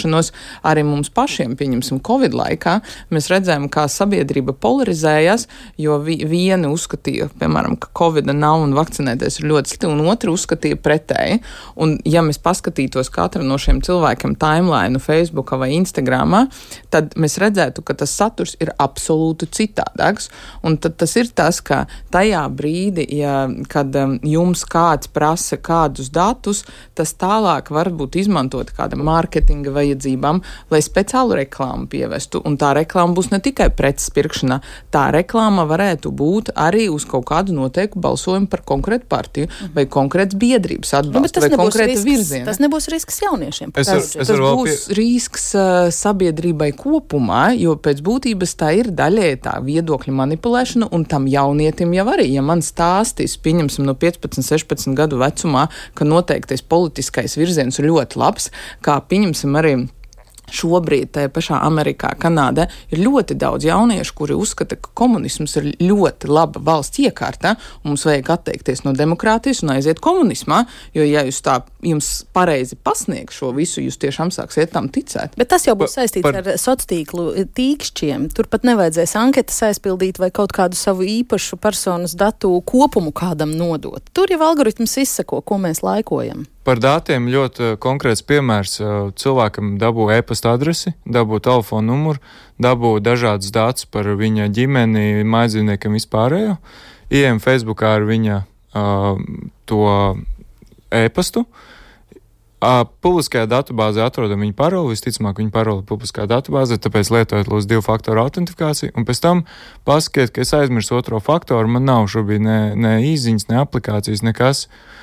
[SPEAKER 4] izmantošanos arī mums pašiem, pieņemsim, Covid laikā. Mēs redzējām, kā sabiedrība polarizējās, jo vieni uzskatīja, piemēram, ka Covida nav un vakcinēties ir ļoti slikti, un otri uzskatīja pretēji. Un ja mēs paskatītos katra no šiem cilvēkiem timeline, Facebookā vai Instagramā, tad mēs redzētu, ka tas saturs ir absolūti citādāks. Un tad tas ir tas, ka tajā brīdī, kad jums kāds prasa kādus datus, tas tālāk var būt izmantot kāda mārketinga vajadzībām, lai speciālu reklāmu pievestu. Un tā reklāma būs ne tikai preces pirkšanā, tā reklāma varētu būt arī uz kaut kādu noteiktu balsojumu par konkrētu partiju vai konkrētas biedrības atbalstu vai konkrētu virzienu.
[SPEAKER 3] Tas nebūs risks jauniešiem.
[SPEAKER 4] Tas būs risks sabiedrībai kopumā, jo pēc būtības tā ir daļai tā viedokļa manipulēšana, un tam jaunietim jau arī, ja man stāstīs, pieņemsim no 15, 16 gadu vecumā, ka noteiktais politiskais virziens ir ļoti labs, kā pieņemsim arī šobrīd tajā pašā Amerikā, Kanādā ir ļoti daudz jauniešu, kuri uzskata, ka komunisms ir ļoti laba valsts iekārta, un mums vajag atteikties no demokrātijas un aiziet komunismā, jo ja jūs tā jums pareizi pasniegs šo visu, jūs tiešām sāksiet tam ticēt.
[SPEAKER 3] Bet tas jau būs saistīts ar sociātīklu tīkšķiem. Tur pat nevajadzēs anketas aizpildīt vai kaut kādu savu īpašu personas datu kopumu kādam nodot. Tur jau algoritms izsako, ko mēs laikojam.
[SPEAKER 7] Par datiem ļoti konkrēts piemērs. Cilvēkam dabū e-pasta adresi, dabū telefonu numuru, dabū dažādas datus par viņa ģimeni, mājdzīvniekam vispārējo. Ejam Facebookā ar viņa to e-pastu. Publiskajā datubāzē atrodam viņa paroli, visticamāk viņa paroli publiskā datubāzē, tāpēc lietojot lūdzu 2-faktoru autentifikāciju, un pēc tam pasakiet, ka es aizmirsu otro faktoru, man nav šobrīd ne īziņas, ne aplikācijas, nekas.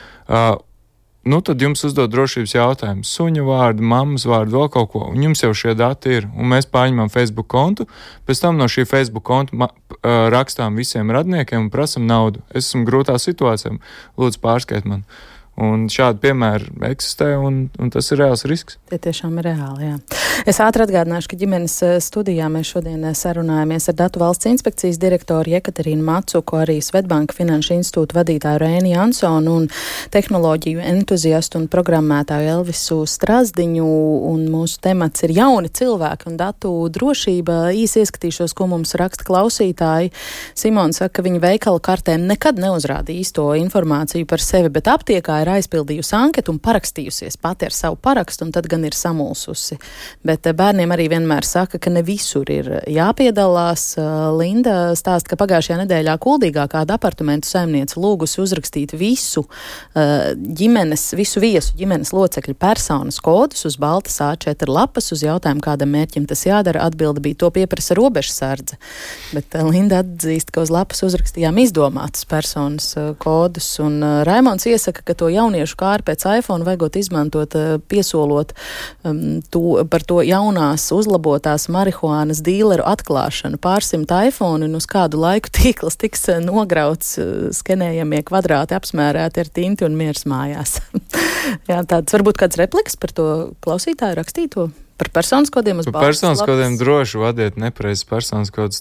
[SPEAKER 7] Tad jums uzdod drošības jautājumus, suņa vārdu, mammas vārdu, vēl kaut ko, un jums jau šie dati ir, un mēs paņemam Facebook kontu, pēc tam no šī Facebook konta rakstām visiem radniekiem un prasam naudu. Es esmu grūtā situācijā, lūdzu pārskait man. Un šādi piemēri eksistē, un tas ir reāls risks.
[SPEAKER 3] Tie tiešām ir reāli, jā. Es ātri atgādināšu, ka ģimenes studijā mēs šodien sarunājamies ar Datu valsts inspekcijas direktoru Jekaterīnu Macuku, arī Svetbanka Finanšu institūta vadītāju Rēni Jansonu un tehnoloģiju entuziastu un programmētāju Elvisu Strazdiņu, un mūsu temats ir jauni cilvēki un datu drošība. Īsi ieskatīšos, ko mums raksta klausītāji. Simons saka, ka viņa veikala kartēm nekad neuzrāda īsto informāciju par sevi, bet aptiekā ir aizpildījusi anketu un parakstījusies pati ar savu parakstu, un tad gan ir samulsusi. Bet bērniem arī vienmēr saka, ka ne visur ir jāpiedalās. Linda stāsta, ka pagājušajā nedēļā Kuldīgā kāda apartamentu saimniece lūgusi uzrakstīt visu viesu ģimenes locekļu personas kodus uz baltas A4 lapas. Uz jautājumu, kādam mērķim tas jādara, atbilde bija, to pieprasa robežsardze. Bet Linda atzīst, ka uz lapas uzrakstījām izdomātas personas kodus, un Raimonds iesaka, ka to jauniešu kāri pēc iPhone vajagot izmantot, piesolot par to jaunās uzlabotās marihuānas dīleru atklāšanu. Pārsimt iPhone un uz kādu laiku tīkls tiks nograuts, skenējamie kvadrāti apsmērēti ar tinti un miers mājās. Jā, tāds varbūt kāds repliks par to klausītāju rakstīto? Par personas kodiem uz baltas lapas?
[SPEAKER 7] Par personas kodiem droši vadiet nepareizes personas kodus.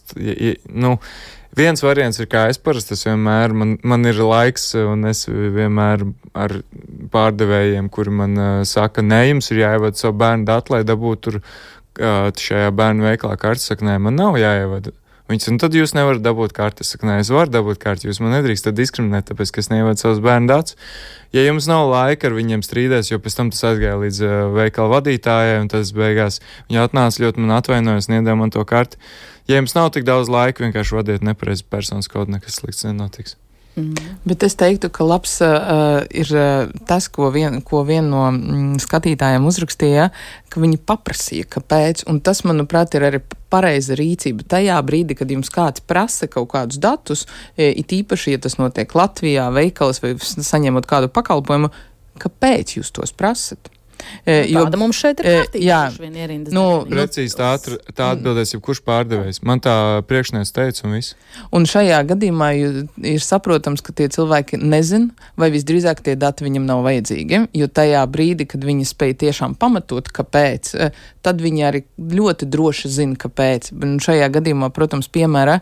[SPEAKER 7] Viens variants ir, kā es parasti vienmēr, man ir laiks, un es vienmēr ar pārdevējiem, kuri man saka, nē, jums ir jāievada savu bērnu datu, lai dabūtu tur šajā bērnu veikalā karti, saka, nē, man nav jāievada. Viņas, un tad jūs nevarat dabūt karti. Es saku, nē, es varu dabūt karti, jūs man nedrīkstat diskriminēt, tāpēc, ka es neievadu savus bērnu datus. Ja jums nav laika ar viņiem strīdēs, jo pēc tam tas aizgāja līdz veikala vadītājai, un tas beigās viņa atnāca ļoti man atvainojas, niedēja man to karti. Ja jums nav tik daudz laika, vienkārši vadiet nepareizi personas kodu, nekas slikts nenotiks.
[SPEAKER 4] Bet es teiktu, ka labs ir tas, ko vien no skatītājiem uzrakstīja, ka viņi paprasīja, kāpēc, un tas, manuprāt, ir arī pareiza rīcība. Tajā brīdī, kad jums kāds prasa kaut kādus datus, it īpaši, ja tas notiek Latvijā, veikalas vai saņemot kādu pakalpojumu, kāpēc jūs tos prasat?
[SPEAKER 3] Tāda mums šeit ir kārtīgi.
[SPEAKER 7] Precīzi tā atbildēs jebkurš pārdevējs. Man tā priekšnieks teica un viss.
[SPEAKER 4] Un šajā gadījumā ir saprotams, ka tie cilvēki nezin, vai visdrīzāk tie dati viņam nav vajadzīgi, jo tajā brīdī, kad viņi spēj tiešām pamatot, kāpēc, tad viņi arī ļoti droši zina, kāpēc. Un šajā gadījumā, protams, piemēra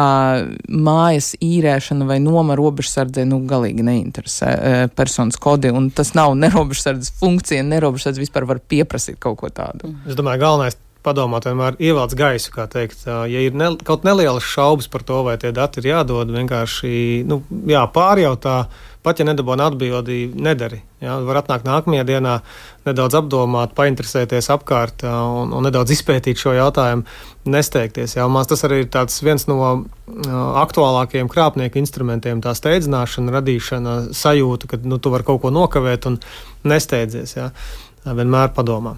[SPEAKER 4] mājas īrēšana vai noma robežsardzē galīgi neinteresē personas kodi, un tas nav ne robežsardzes funkcija, ne robežsardzes nerobežots vispār var pieprasīt kaut ko tādu.
[SPEAKER 8] Es domāju, galvenais padomāt vienmēr ievelc gaisu, kā teikt. Ja ir kaut nelielas šaubas par to, vai tie dati ir jādod, vienkārši pārjautā, pat ja nedabūna atbildi, nedari. Ja? Var atnākt nākamajā dienā, nedaudz apdomāt, painteresēties apkārt un nedaudz izpētīt šo jautājumu, nesteigties. Ja? Tas arī ir viens no aktuālākajiem krāpnieku instrumentiem, tā steidzināšana, radīšana, sajūta, ka tu vari kaut ko nokavēt un nesteidzies. Ja? Vienmēr padomā.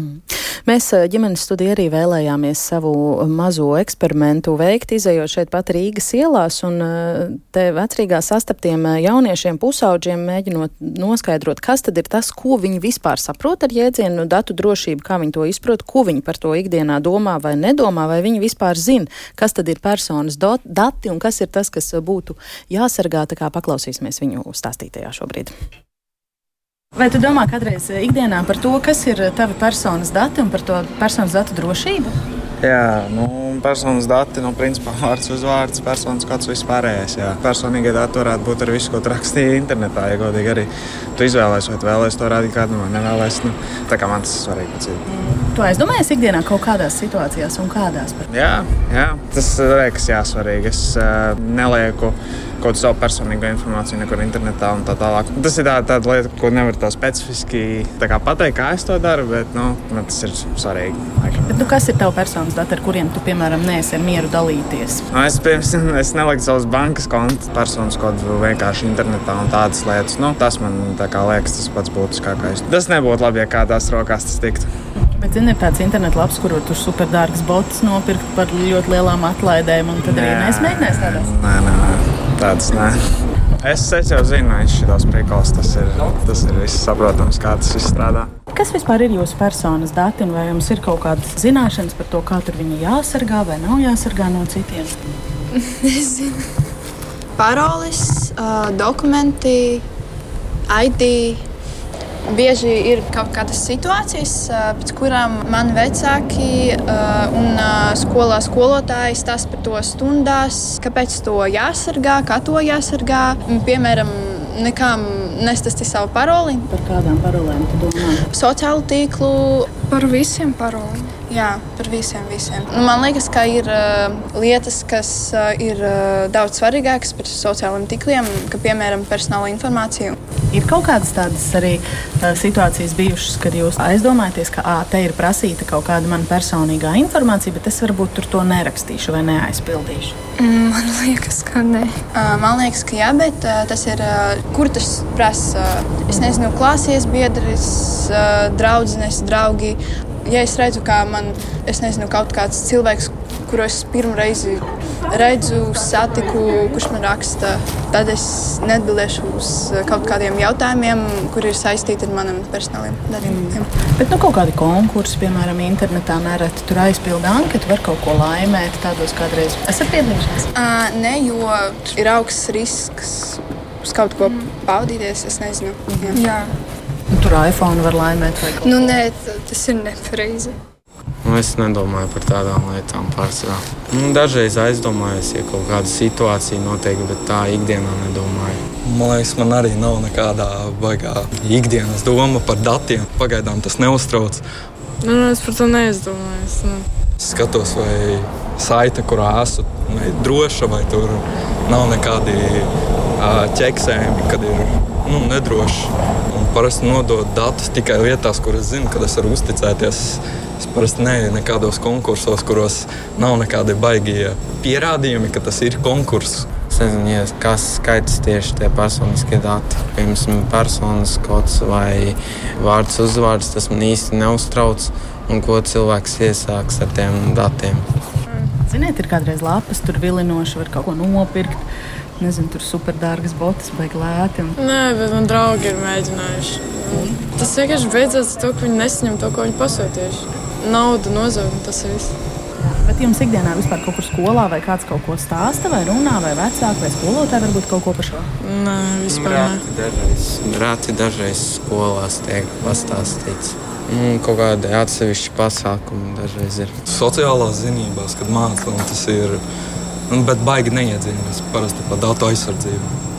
[SPEAKER 3] Mēs ģimenes studiju arī vēlējāmies savu mazo eksperimentu veikt, izejot šeit pat Rīgas ielās un te vecrīgā sastaptiem jauniešiem, pusauģiem, mēģinot noskaidrot, kas tad ir tas, ko viņi vispār saprot ar jēdzienu datu drošību, kā viņi to izprot, ko viņi par to ikdienā domā vai nedomā, vai viņi vispār zina, kas tad ir personas dati un kas ir tas, kas būtu jāsargā, tā kā paklausīsimies viņu stāstītajā šobrīd. Vai tu domā kādreiz ikdienā par to, kas ir tavi personas dati un par to personas datu drošību?
[SPEAKER 9] Jā, personas dati, principā vārds uzvārds, personas kods vispārējais. Jā. Personīgie dati varētu būt ar visu, ko tu rakstīji internetā, ja godīgi arī. Tu izvēlēsi, vai tu vēlēsi to rādīt kādam, vai nevēlēsi. Tā kā man tas ir svarīgi.
[SPEAKER 3] Tu aizdomājies ikdienā kaut kādās situācijās un kādās?
[SPEAKER 9] Jā, tas liekas jāsvarīgi. Es nelieku kaut savu personīgo informāciju nekur internetā un tā tālāk. Tas ir tāda lieta, ko nevar tā specifiski pateikt, kā es to daru, bet man tas ir svarīgi.
[SPEAKER 3] Bet, kas ir tavu personas dati, ar kuriem tu, piemēram, neesi ar mieru dalīties?
[SPEAKER 9] Es neliku savas bankas konta personas kodu vienkārši internetā un tādas lietas. Tas man liekas tas pats būtiskākais. Tas nebūtu labi, ja kādās rokās tas tiktu.
[SPEAKER 3] Bet, ir tāds internetlapis, kur tu superdārgas botas nopirkt par ļoti lielām atlaidēm, un tad arī nesmēģinājis tādās?
[SPEAKER 9] Nē. Tādas nē. Es jau zinu, šitās prikals, tas ir viss saprotams, kā tas viss strādā.
[SPEAKER 3] Kas vispār ir jūsu personas dati, un vai jums ir kaut kādas zināšanas par to, kā tur viņi jāsargā vai nav jāsargā no citiem?
[SPEAKER 10] Nezinu. Paroles, dokumenti, ID. Bieži ir kaut kādas situācijas, pēc kurām mani vecāki un skolā skolotāji stāsta par to stundās, kāpēc to jāsargā, kā to jāsargā. Piemēram, nekām nestāsti savu paroli.
[SPEAKER 3] Par kādām parolēm tu domā?
[SPEAKER 10] Sociālu tīklu.
[SPEAKER 11] Par visiem paroliem.
[SPEAKER 10] Jā, par visiem. Man liekas, ka ir lietas, kas ir daudz svarīgākas par sociālajiem tīkliem, kā piemēram personāla informācija.
[SPEAKER 3] Ir kaut kādas tādas arī situācijas bijušas, kad jūs aizdomājaties, ka te ir prasīta kaut kāda man personīgā informācija, bet es varbūt tur to nerakstīšu vai neaizpildīšu?
[SPEAKER 11] Man liekas, ka ne.
[SPEAKER 10] Man liekas, ka jā, bet tas ir, kur tas prasa, es nezinu, klāsies biedris, draudzenes, draugi. Ja es redzu, kā kaut kāds cilvēks, kuru es pirmo reizi redzu, satiku, kurš man raksta, tad es neatbildēšu uz kaut kādiem jautājumiem, kuri ir saistīti ar maniem personāliem datiem.
[SPEAKER 3] Bet kaut kādi konkursi, piemēram, internetā nereti tur aizpilda anketu, var kaut ko laimēt, tādos kādreiz. Esat piedalījušies?
[SPEAKER 10] Nē, jo ir augsts risks uz kaut ko paudīties, es nezinu.
[SPEAKER 11] Jā.
[SPEAKER 3] Tur iPhone var laimēt vai kaut ko?
[SPEAKER 11] Nē, tas ir nepareizi.
[SPEAKER 12] Es nedomāju par tādām lietām pārsvarā. Dažreiz aizdomājos, ja kaut kāda situācija notiek, bet tā ikdienā nedomāju.
[SPEAKER 13] Man liekas, man arī nav nekādā baigā ikdienas doma par datiem. Pagaidām tas neuztrauc.
[SPEAKER 11] Es par to neizdomājos.
[SPEAKER 13] Es skatos, vai saite, kurā esmu, vai droša, vai tur nav nekādi ķeksējumi, kad ir nedroši. Parasti nodot datus tikai vietās, kur es zinu, kad es varu uzticēties. Es parasti neeju nekādos konkursos, kuros nav nekādi baigie pierādījumi, ka tas ir konkurss.
[SPEAKER 12] Es nezinu, kas skaits tieši tie personiskie dati. Piemēram, personas kods vai vārds uzvārds, tas man īsti neuztrauc. Un ko cilvēks iesāks ar tiem datiem.
[SPEAKER 3] Ziniet, ir kādreiz lapas, tur vilinoši var kaut ko nopirkt. Nezinu, tur superdārgas botas, baigi lēti.
[SPEAKER 11] Nē, bet man draugi ir mēģinājuši. Tas vienkārši beidzās to, ka viņi nesaņem to, ko viņi pasūtījuši. Nauda nozog, tas ir viss.
[SPEAKER 3] Bet jums ikdienā vispār kaut kur skolā vai kāds kaut ko stāsta, vai runā, vai vecāki, vai skolotāji varbūt kaut ko par šo?
[SPEAKER 11] Nē, vispār nē.
[SPEAKER 12] Reti dažreiz skolās tiek pastāstīts. Kaut kādi atsevišķi pasākumi dažreiz ir.
[SPEAKER 13] Sociālās zinībās, kad māca, tas ir... Bet baigi neiedziļinās parasti par datu aizsardzību.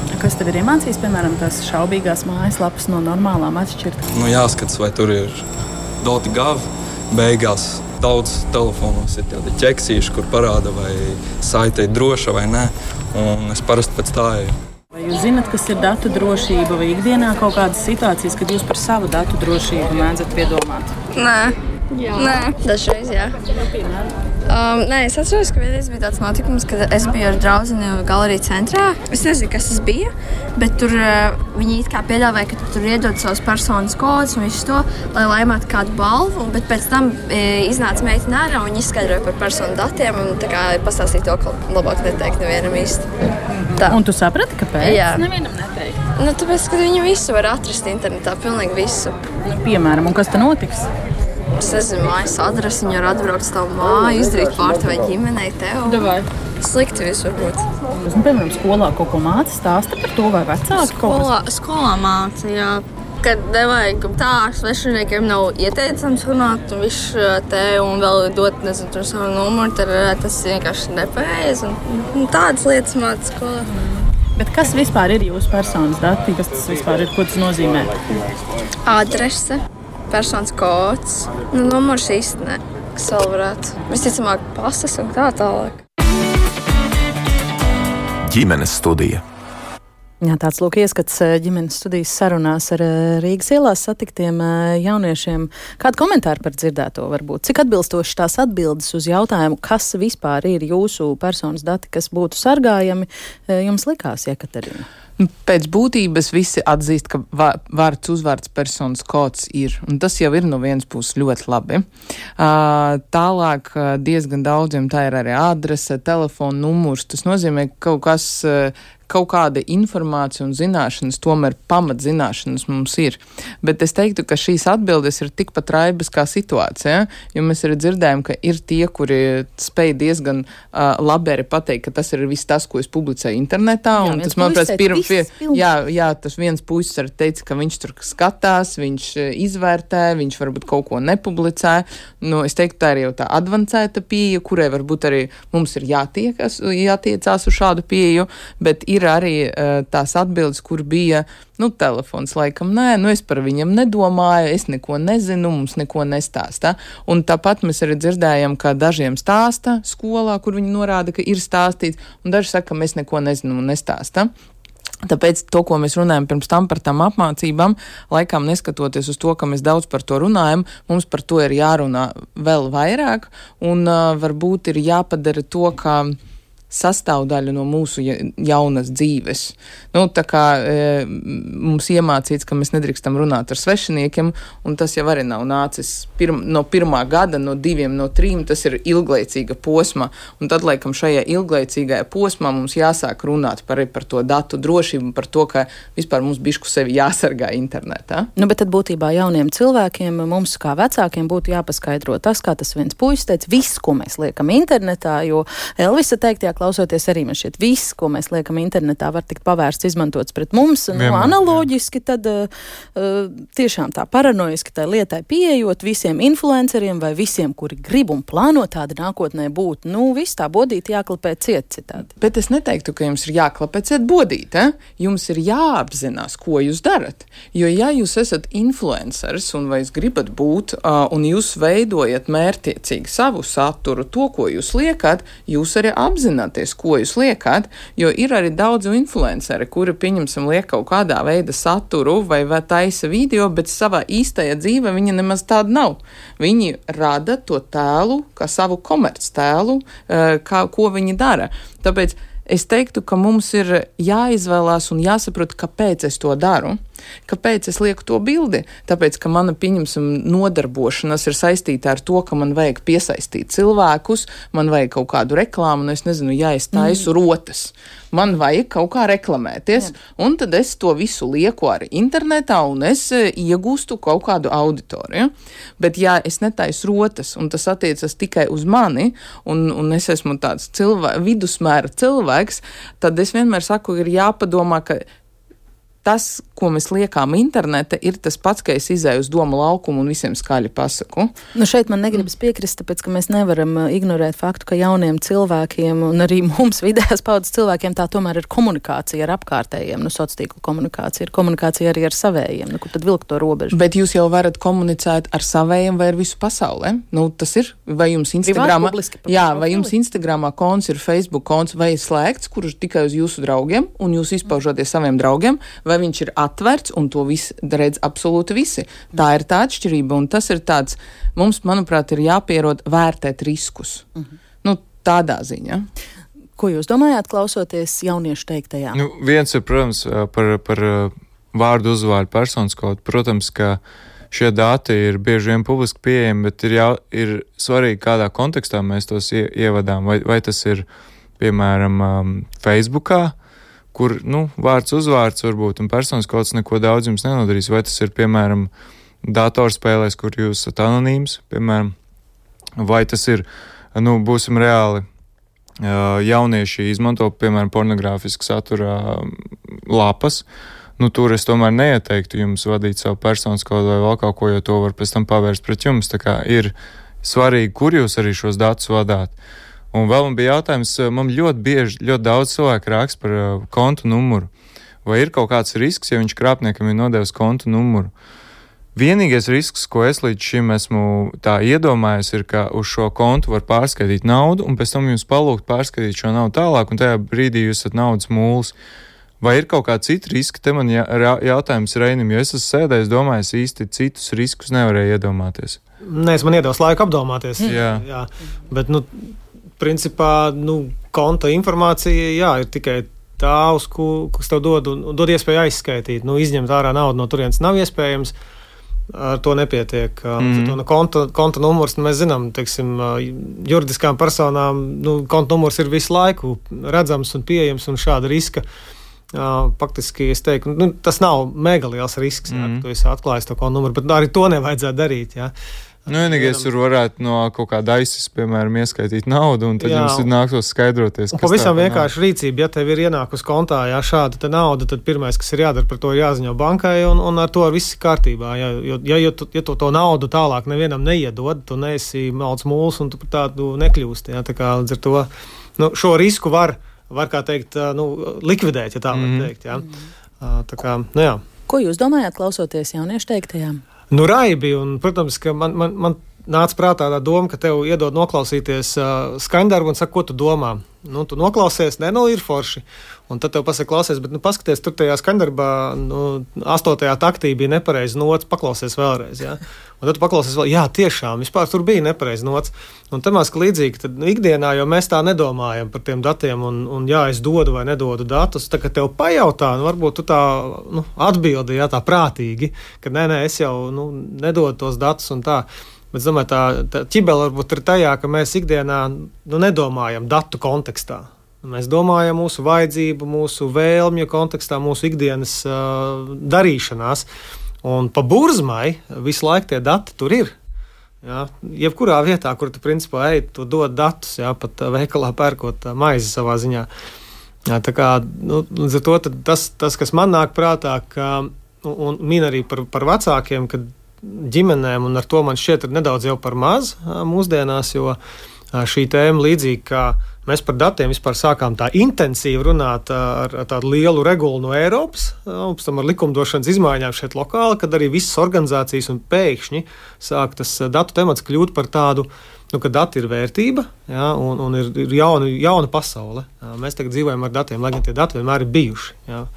[SPEAKER 3] Kas tev ir iemācījis, piemēram, tās šaubīgās mājaslapas no normālām atšķirt?
[SPEAKER 13] Jāskatās, vai tur ir doti gavi. Beigās daudz telefonos ir tādi ķeksīši, kur parāda, vai saite ir droša vai nē. Un es parasti pēc tā eju.
[SPEAKER 3] Vai jūs zināt, kas ir datu drošība vai ikdienā kaut kādas situācijas, kad jūs par savu datu drošību mēdzat piedomāt?
[SPEAKER 10] Nē, dažreiz jā. Nē, es atceros, ka vienreiz bija tāds notikums, kad es biju ar draudzeni galeriju centrā. Es nezinu, kas tas bija, bet tur viņi it kā piedāvāja, ka tur iedod savus personas kodus un visu to, lai laimētu kādu balvu. Bet pēc tam iznāca meitene ārā un viņi izskaidroja par personu datiem un tā kā pastāstīja to, ka labāk neteikt nevienam īsti. Tā.
[SPEAKER 3] Un tu saprati, kāpēc?
[SPEAKER 10] Jā.
[SPEAKER 3] Nevienam neteikt.
[SPEAKER 10] Tāpēc, ka viņi visu var atrast internetā, pilnīgi visu.
[SPEAKER 3] Piemēram, un kas te notiks?
[SPEAKER 10] Es nezinu, mājas adresi, viņi var atbraukt uz tavu māju, izdarīt pārti vai ģimenei tev.
[SPEAKER 3] Davai.
[SPEAKER 10] Slikti viss var būt.
[SPEAKER 3] Piemēram, skolā kaut ko māca, stāsta par to vai vecāki?
[SPEAKER 10] Skolā māca, jā. Kad nevajag tā, svešiniekiem nav ieteicams runāt, un viņš te un vēl dot, nezinu, tur savu numuru, tad tas vienkārši nepareizi. Un tādas lietas māca skolā.
[SPEAKER 3] Bet kas vispār ir jūsu personas dati? Kas tas vispār ir? Ko tas nozīmē?
[SPEAKER 10] Adrese. Personas kods, numurs īsti ne, kas vēl varētu. Visticamāk, pasas un tā tālāk.
[SPEAKER 2] Ģimenes studija.
[SPEAKER 3] Jā, tāds lūk ieskats ģimenes studijas sarunās ar Rīgas ielās satiktiem jauniešiem. Kādu komentāru par dzirdēto varbūt? Cik atbilstoši tās atbildes uz jautājumu, kas vispār ir jūsu personas dati, kas būtu sargājami, jums likās, Jekaterina?
[SPEAKER 4] Pēc būtības visi atzīst, ka vārds, uzvārds, personas kods ir, un tas jau ir no vienas puses ļoti labi. Tālāk diezgan daudziem tā ir arī adrese, telefona numurs. Tas nozīmē, ka kaut kāda informācija un zināšanas, tomēr pamatzināšanas mums ir. Bet es teiktu, ka šīs atbildes ir tikpat raibas kā situācija, jo mēs arī dzirdējam, ka ir tie, kuri spēj diezgan labi arī pateikt, ka tas ir viss tas, ko es publicēju internetā.
[SPEAKER 3] Jā,
[SPEAKER 4] un tas, manuprāt, tas viens puisis arī teica, ka viņš tur skatās, viņš izvērtē, viņš varbūt kaut ko nepublicē. Es teiktu, tā ir jau tā advancēta pieeja, kurai varbūt arī mums ir jātiecās uz šādu pieeju, bet ir arī tās atbildes, kur bija, telefons laikam nē, es par viņam nedomāju, es neko nezinu, mums neko nestāsta. Un tāpat mēs arī dzirdējam, ka dažiem stāsta skolā, kur viņi norāda, ka ir stāstīts, un daži saka, ka mēs neko nezinām un nestāsta. Tāpēc to, ko mēs runājam pirms tam par tām apmācībām, laikam neskatoties uz to, ka mēs daudz par to runājam, mums par to ir jārunā vēl vairāk, un varbūt ir jāpadara to, ka sastāvdaļa no mūsu jaunas dzīves. Tā kā mums iemācīts, ka mēs nedrīkstam runāt ar svešiniekiem, un tas jau arī nav nācis no 1. gada, no 2, no 3, tas ir ilglaicīga posma, un tad, laikam, šajā ilglaicīgajā posmā mums jāsāk runāt par to datu drošību, par to, ka vispār mums bišku sevi jāsargā internetā.
[SPEAKER 3] Bet tad būtībā jauniem cilvēkiem, mums kā vecākiem būtu jāpaskaidro tas, kā tas viens puisis teica, viss, ko mēs liekam internetā, jo Elvisa teiktajā klausoties arī man šķiet, viss, ko mēs liekam internetā, var tikt pavērsts, izmantots pret mums. Analoģiski tad tiešām tā paranoiski tai lietai pieejot visiem influenceriem vai visiem, kuri grib un plāno tāda nākotnē būt. Viss tā bodīti jāklapē ciet citādi.
[SPEAKER 4] Bet es neteiktu, ka jums ir jāklapē ciet bodīt. Jums ir jāapzinās, ko jūs darat. Jo ja jūs esat influenceris un vai jūs gribat būt un jūs veidojat mērķtiecīgi savu saturu, to, ko jūs liekat, jūs arī apzināties, ko jūs liekat, jo ir arī daudzi influenceri, kuri, pieņemsim, liek kaut kādā veida saturu vai taisa video, bet savā īstajā dzīvē viņa nemaz tāda nav. Viņi rada to tēlu, kā savu komerctēlu, ko viņi dara. Tāpēc es teiktu, ka mums ir jāizvēlās un jāsaprot, kāpēc es to daru. Kāpēc es lieku to bildi? Tāpēc, ka mana, pieņemsim, nodarbošanās ir saistīta ar to, ka man vajag piesaistīt cilvēkus, man vajag kaut kādu reklāmu, un es nezinu, ja es taisu rotas, man vajag kaut kā reklamēties, un tad es to visu lieku arī internetā, un es iegūstu kaut kādu auditoriju. Bet ja es netaisu rotas, un tas attiecas tikai uz mani, un es esmu tāds vidusmēra cilvēks, tad es vienmēr saku, ir jāpadomā, ka tas, ko mēs liekām interneta, ir tas pats, ka es izēju uz domu laukumu un visiem skaļi pasaku.
[SPEAKER 3] Nu šeit man negribas piekrist, tāpēc, ka mēs nevaram ignorēt faktu, ka jauniem cilvēkiem un arī mums vidējās paudzes cilvēkiem tā tomēr ir komunikācija ar apkārtējiem, sociālo tīklu komunikācija, ir komunikācija arī ar savējiem, kur tad vilkt to robežu.
[SPEAKER 4] Bet jūs jau varat komunicēt ar savējiem vai ar visu pasaulē? Tas ir, vai jums Instagramā, vai jums Instagramā konts ir Facebook konts vai ir slēgts, kurš tikai uz jūsu draugiem un jūs izpaužoties saviem draugiem, vai viņš ir atvērts un to visu redz absolūti visi. Tā ir tā atšķirība un tas ir tāds, mums, manuprāt, ir jāpierod vērtēt riskus. Tādā ziņā.
[SPEAKER 3] Ko jūs domājāt, klausoties jauniešu teiktajā?
[SPEAKER 7] Viens ir, protams, par vārdu uzvārdu personas kodu. Protams, ka šie dati ir bieži vien publiski pieejami, bet ir svarīgi, kādā kontekstā mēs tos ievadām. Vai tas ir, piemēram, Facebookā, kur, vārds uzvārds varbūt un personas kods neko daudz jums nenodarīs, vai tas ir, piemēram, datorspēlēs, kur jūs esat anonīms, piemēram, vai tas ir, būsim reāli, jaunieši izmanto, piemēram, pornogrāfisku satura lapas, tur es tomēr neieteiktu jums vadīt savu personas kodu vai vēl kaut ko, jo to var pēc tam pavērst pret jums, tā kā ir svarīgi, kur jūs arī šos datus vadāt. Un vēl man bija jautājums, man ļoti daudz cilvēku raksta par kontu numuru. Vai ir kaut kāds risks, ja viņš krāpniekam ir nodevis kontu numuru? Vienīgais risks, ko es līdz šim esmu tā iedomājies, ir, ka uz šo kontu var pārskaitīt naudu, un pēc tam jums palūgt pārskaitīt šo naudu tālāk, un tajā brīdī jūs esat naudas mūls. Vai ir kaut kāda cita riska? Te man jautājums Reinim, jo es esmu sēdējis, domājis īsti citus riskus nevarēju iedomāties.
[SPEAKER 8] Nē, es man iedos laiku apdomāties. Jā. Bet, principā, konta informācija, ir tikai tā, kas tev dod iespēju aizskaitīt. Izņemt ārā naudu no turienes nav iespējams, ar to nepietiek. Konta numurs, mēs zinām, teiksim, juridiskām personām, konta numurs ir visu laiku redzams un pieejams, un šāda riska. Faktiski, es teiktu, tas nav mega liels risks, ka tu esi atklājis to konta numuru, bet arī to nevajadzētu darīt, jā.
[SPEAKER 7] Vienīgais tur varētu no kaut kāda ISIS, piemēram, ieskaitīt naudu, un tad jums nāktos skaidroties.
[SPEAKER 8] Pavisam vienkārši rīcība, ja tev ir ienākusi kontā šāda nauda, tad pirmais, kas ir jādara, par to ir jāziņo bankai, un ar to viss kārtībā. Ja tu to naudu tālāk nevienam neiedod, tu neesi naudas mūls, un tu par tādu nekļūsti. Tā kā līdz ar to šo risku var kā teikt, likvidēt, ja tā var teikt. Tā kā, jā.
[SPEAKER 3] Ko jūs domājāt, klausoties jauniešu teiktajām?
[SPEAKER 8] Raibi, un, protams, ka man nāca prātā tā doma, ka tev iedod noklausīties skaņdarbu un saka, ko tu domā. Tu noklausies, ir forši. Un tad tev pasaka, klausies, bet paskaties, tur tajā skaņdarbā 8. taktī bija nepareizi nots, paklausies vēlreiz. Ja? Un tad tu paklausies vēl, tiešām, vispār tur bija nepareizi nots. Un tam mēs līdzīgi, tad ikdienā, jo mēs tā nedomājam par tiem datiem, un es dodu vai nedodu datus, tā kā tev pajautā, varbūt tu tā atbildi, tā prātīgi, ka nē, es jau nedodu tos datus un tā. Bet, es domāju, tā ķibele varbūt ir tajā, ka mēs ikdienā nedomājam datu kontekstā. Mēs domājam mūsu vajadzību, mūsu vēlmju kontekstā, mūsu ikdienas darīšanās. Un pa burzmai visu laiku tie dati tur ir. Ja? Jebkurā vietā, kur tu principā tu dod datus, pat veikalā pērkot maizi savā ziņā. Tā kā, līdz ar to tas, kas man nāk prātā, un min arī par vecākiem, kad ģimenēm, un ar to man šķiet ir nedaudz jau par maz mūsdienās, jo šī tēma līdzīgi, kā mēs par datiem vispār sākām tā intensīvi runāt ar tādu lielu regulu no Eiropas, pēc tam ar likumdošanas izmaiņām šeit lokāli, kad arī visas organizācijas un pēkšņi sāk tas datu temats kļūt par tādu, ka dati ir vērtība, un ir jauna pasaule. Mēs tagad dzīvojam ar datiem, lai gan tie dati vienmēr ir bijuši.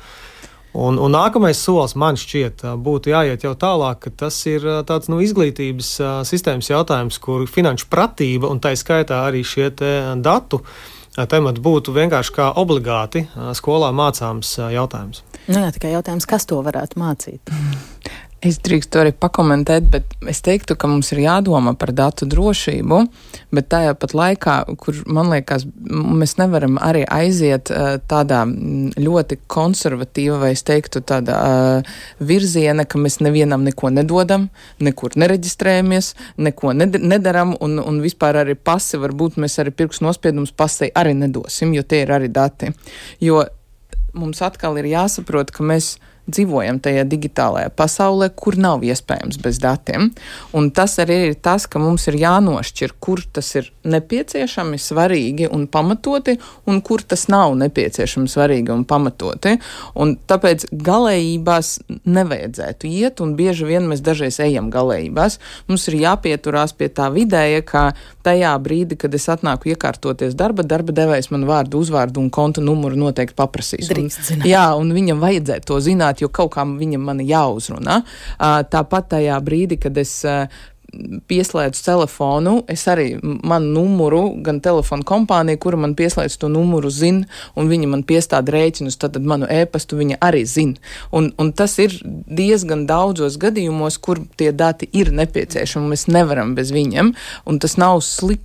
[SPEAKER 8] Un nākamais solis man šķiet būtu jāiet jau tālāk, ka tas ir tāds izglītības sistēmas jautājums, kur finanšu pratība un tā skaitā arī šie datu temati būtu vienkārši kā obligāti skolā mācāms jautājums.
[SPEAKER 3] Tikai jautājums, kas to varētu mācīt?
[SPEAKER 4] Es drīkstu arī pakomentēt, bet es teiktu, ka mums ir jādomā par datu drošību, bet tajā pat laikā, kur, man liekas, mēs nevaram arī aiziet tādā ļoti konservatīva, vai es teiktu tādā virziena, ka mēs nevienam neko nedodam, nekur nereģistrējamies, neko nedaram, un vispār arī pasi, varbūt mēs arī pirkstu nospiedumus pasei arī nedosim, jo tie ir arī dati. Jo mums atkal ir jāsaprot, ka mēs dzīvojam tajā digitālajā pasaulē, kur nav iespējams bez datiem. Un tas arī ir tas, ka mums ir jānošķir, kur tas ir nepieciešami, svarīgi un pamatoti, un kur tas nav nepieciešami, svarīgi un pamatoti. Un tāpēc galējībās nevajadzētu iet, un bieži vien mēs dažreiz ejam galējībās. Mums ir jāpieturās pie tā vidēja, ka tajā brīdī, kad es atnāku iekārtoties darba devējs man vārdu, uzvārdu un konta numuru noteikti paprasīs. Un viņam vajadzētu to zināt, jo kaut kā viņam mani jāuzrunā. Tāpat tajā brīdī, kad es pieslēdzu telefonu, es arī manu numuru, gan telefonu kompāniju, kura man pieslēdz to numuru, zina, un viņa man piestāda rēķinus, tad manu e-pastu viņa arī zina. Un tas ir diezgan daudzos gadījumos, kur tie dati ir nepieciešami, mēs nevaram bez viņiem, un tas nav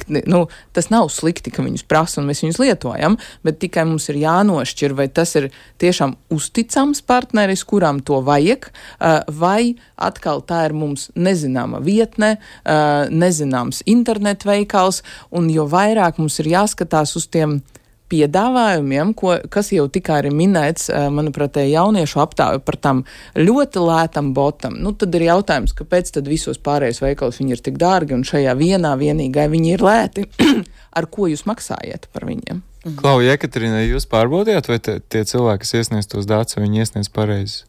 [SPEAKER 4] slikti, ka viņus prasa un mēs viņus lietojam, bet tikai mums ir jānošķir, vai tas ir tiešām uzticams partneris, kuram to vajag, vai atkal tā ir mums nezināma vietne, nezināms internetu veikals, un jo vairāk mums ir jāskatās uz tiem piedāvājumiem, kas jau tikai ir minēts, manuprāt, jauniešu aptāvi par tam ļoti lētam botam. Tad ir jautājums, kāpēc tad visos pārējos veikalos viņi ir tik dārgi, un šajā vienīgai viņi ir lēti. Ar ko jūs maksājat par viņiem?
[SPEAKER 7] Klau, Jekaterina, jūs pārbaudījāt, vai tie cilvēki, kas iesniedz tos datus, vai viņi iesniedz pareizi?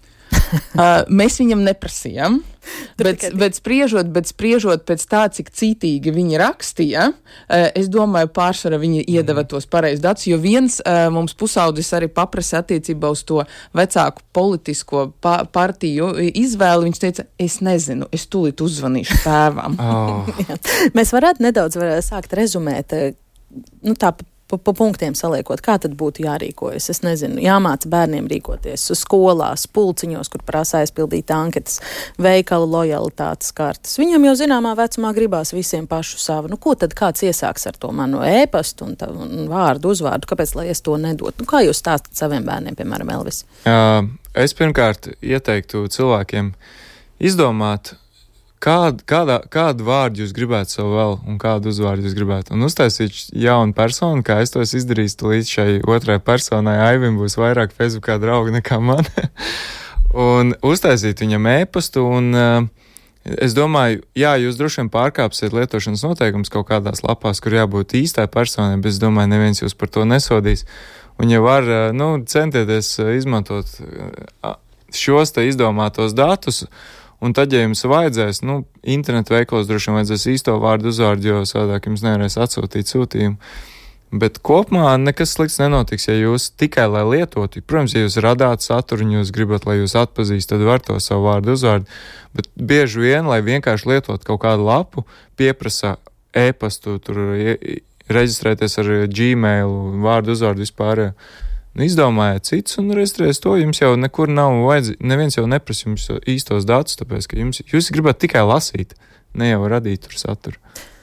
[SPEAKER 4] Mēs viņam neprasījām, bet spriežot pēc tā, cik cītīgi viņi rakstīja, es domāju, pārsvarā viņi iedeva tos pareizus datus, jo viens mums pusaudzis arī paprasa attiecībā uz to vecāku politisko partiju izvēli. Viņš teica, es nezinu, es tūlīt uzzvanīšu tēvam.
[SPEAKER 3] Mēs varētu nedaudz sākt rezumēt, tā pa punktiem saliekot, kā tad būtu jārīkojas. Es nezinu, jāmāca bērniem rīkoties uz skolās, pulciņos, kur prasa aizpildīt anketas, veikala lojalitātes kartes. Viņam jau zināmā vecumā gribās visiem pašu savu. Ko tad kāds iesāks ar to manu e-pastu un vārdu, uzvārdu? Kāpēc, lai es to nedotu? Kā jūs stāstat saviem bērniem, piemēram, Elvis?
[SPEAKER 7] Es pirmkārt ieteiktu cilvēkiem izdomāt, kādu vārdu jūs gribētu sev vēl un kādu uzvārdu jūs gribētu. Un uztaisīt jaunu personu, kā es to izdarīju, līdz šai otrai personai, Aivim būs vairāk Facebookā draugi nekā man. Un uztaisīt viņam e-pastu un es domāju, jūs droši vien pārkāpsiet lietošanas noteikums kaut kādās lapās, kur jābūt īstai personai, bet es domāju, neviens jūs par to nesodīs. Un ja var, centieties izmantot šos te izdomātos datus. Un tad, ja jums vajadzēs, internetu veikalos droši vien vajadzēs īsto vārdu uzvārdu, jo savādāk jums nevarēs atsūtīt sūtījumu. Bet kopumā nekas slikts nenotiks, ja jūs tikai lai lietotu. Protams, ja jūs radāt saturu un jūs gribat, lai jūs atpazīst, tad var to savu vārdu uzvārdu. Bet bieži vien, lai vienkārši lietot kaut kādu lapu, pieprasa e-pastu, tur reģistrēties ar Gmail, vārdu uzvārdu vispār. Izdomājiet cits un reģistrēties to, jums jau nekur nav vajadzīgi, neviens jau neprasa jums īstos datus, tāpēc, ka jūs gribat tikai lasīt, ne jau radīt tur saturu.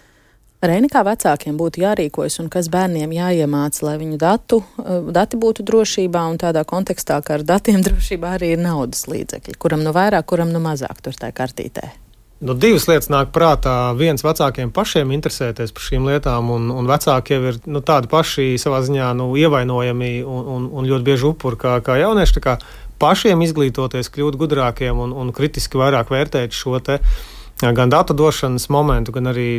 [SPEAKER 3] Reini, kā vecākiem būtu jārīkojas un kas bērniem jāiemāca, lai viņu dati būtu drošībā un tādā kontekstā, ka ar datiem drošībā arī ir naudas līdzekļi, kuram nu vairāk, kuram nu mazāk tur tā kartītē.
[SPEAKER 8] Divas lietas nāk prātā. Viens, vecākiem pašiem interesēties par šīm lietām, un vecāki jau ir tādi paši savā ziņā ievainojami un ļoti bieži upuri kā jaunieši. Tā kā pašiem izglītoties, kļūt gudrākiem un kritiski vairāk vērtēt šo te gan datu došanas momentu, gan arī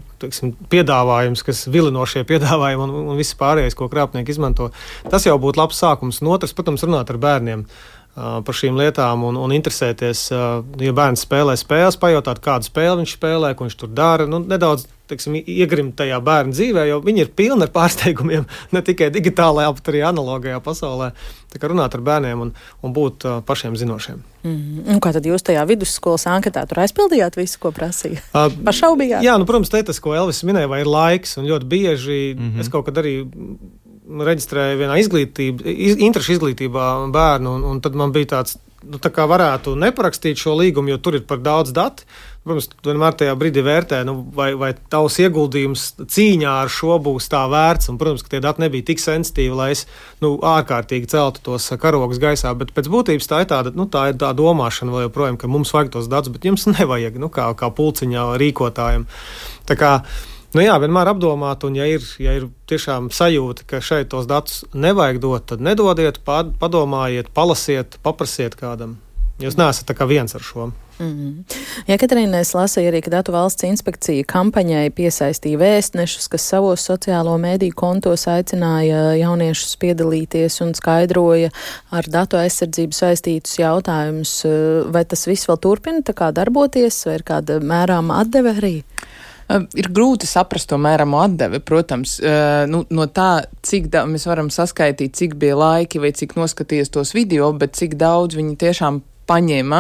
[SPEAKER 8] piedāvājums, kas vilinošie piedāvājumi un viss pārējais, ko krāpnieki izmanto. Tas jau būtu labs sākums. Un otrs, protams, runāt ar bērniem par šīm lietām un interesēties, ja bērns spēlē spēles, pajautāt, kādu spēli viņš spēlē, ko viņš tur dara, nedaudz, iegrimt tajā bērnu dzīvē, jo viņi ir pilni ar pārsteigumiem, ne tikai digitālajā, bet arī analogajā pasaulē. Tā kā runāt ar bērniem un būt pašiem zinošiem.
[SPEAKER 3] Un kā tad jūs tajā vidusskolas anketā tur aizpildījāt visu, ko prasīja? Pašaubījāt?
[SPEAKER 8] Jā, protams, tas, ko Elvis minēja, vai ir laiks, un ļoti bieži es kaut kad arī reģistrēju vienā interešu izglītībā bērnu, un tad man bija tāds, tā kā varētu neparakstīt šo līgumu, jo tur ir par daudz dati. Protams, vienmēr tajā brīdī vērtē, vai tavs ieguldījums cīņā ar šo būs tā vērts, un, protams, ka tie dati nebija tik sensitīvi, lai es, ārkārtīgi celtu tos karogus gaisā, bet pēc būtības tā ir tā domāšana vēl joprojām, ka mums vajag tos datus, bet jums nevajag, kā pulciņā rīkotājiem. Tā kā Nu jā, vienmēr apdomāt, un ja ir tiešām sajūta, ka šeit tos datus nevajag dot, tad nedodiet, padomājiet, palasiet, paprasiet kādam. Jūs neesat tā kā viens ar šo.
[SPEAKER 3] Ja, Katrīna, es lasīju arī, ka Datu valsts inspekcija kampaņai piesaistīja vēstnešus, kas savos sociālo mēdīju kontos aicināja jauniešus piedalīties un skaidroja ar datu aizsardzību saistītus jautājumus. Vai tas viss vēl turpina tā kā darboties, vai ir kāda mērāma atdeve arī?
[SPEAKER 4] Ir grūti saprast to mēramo atdevi, protams, no tā, cik mēs varam saskaitīt, cik bija laiki vai cik noskatījies tos video, bet cik daudz viņi tiešām paņēma,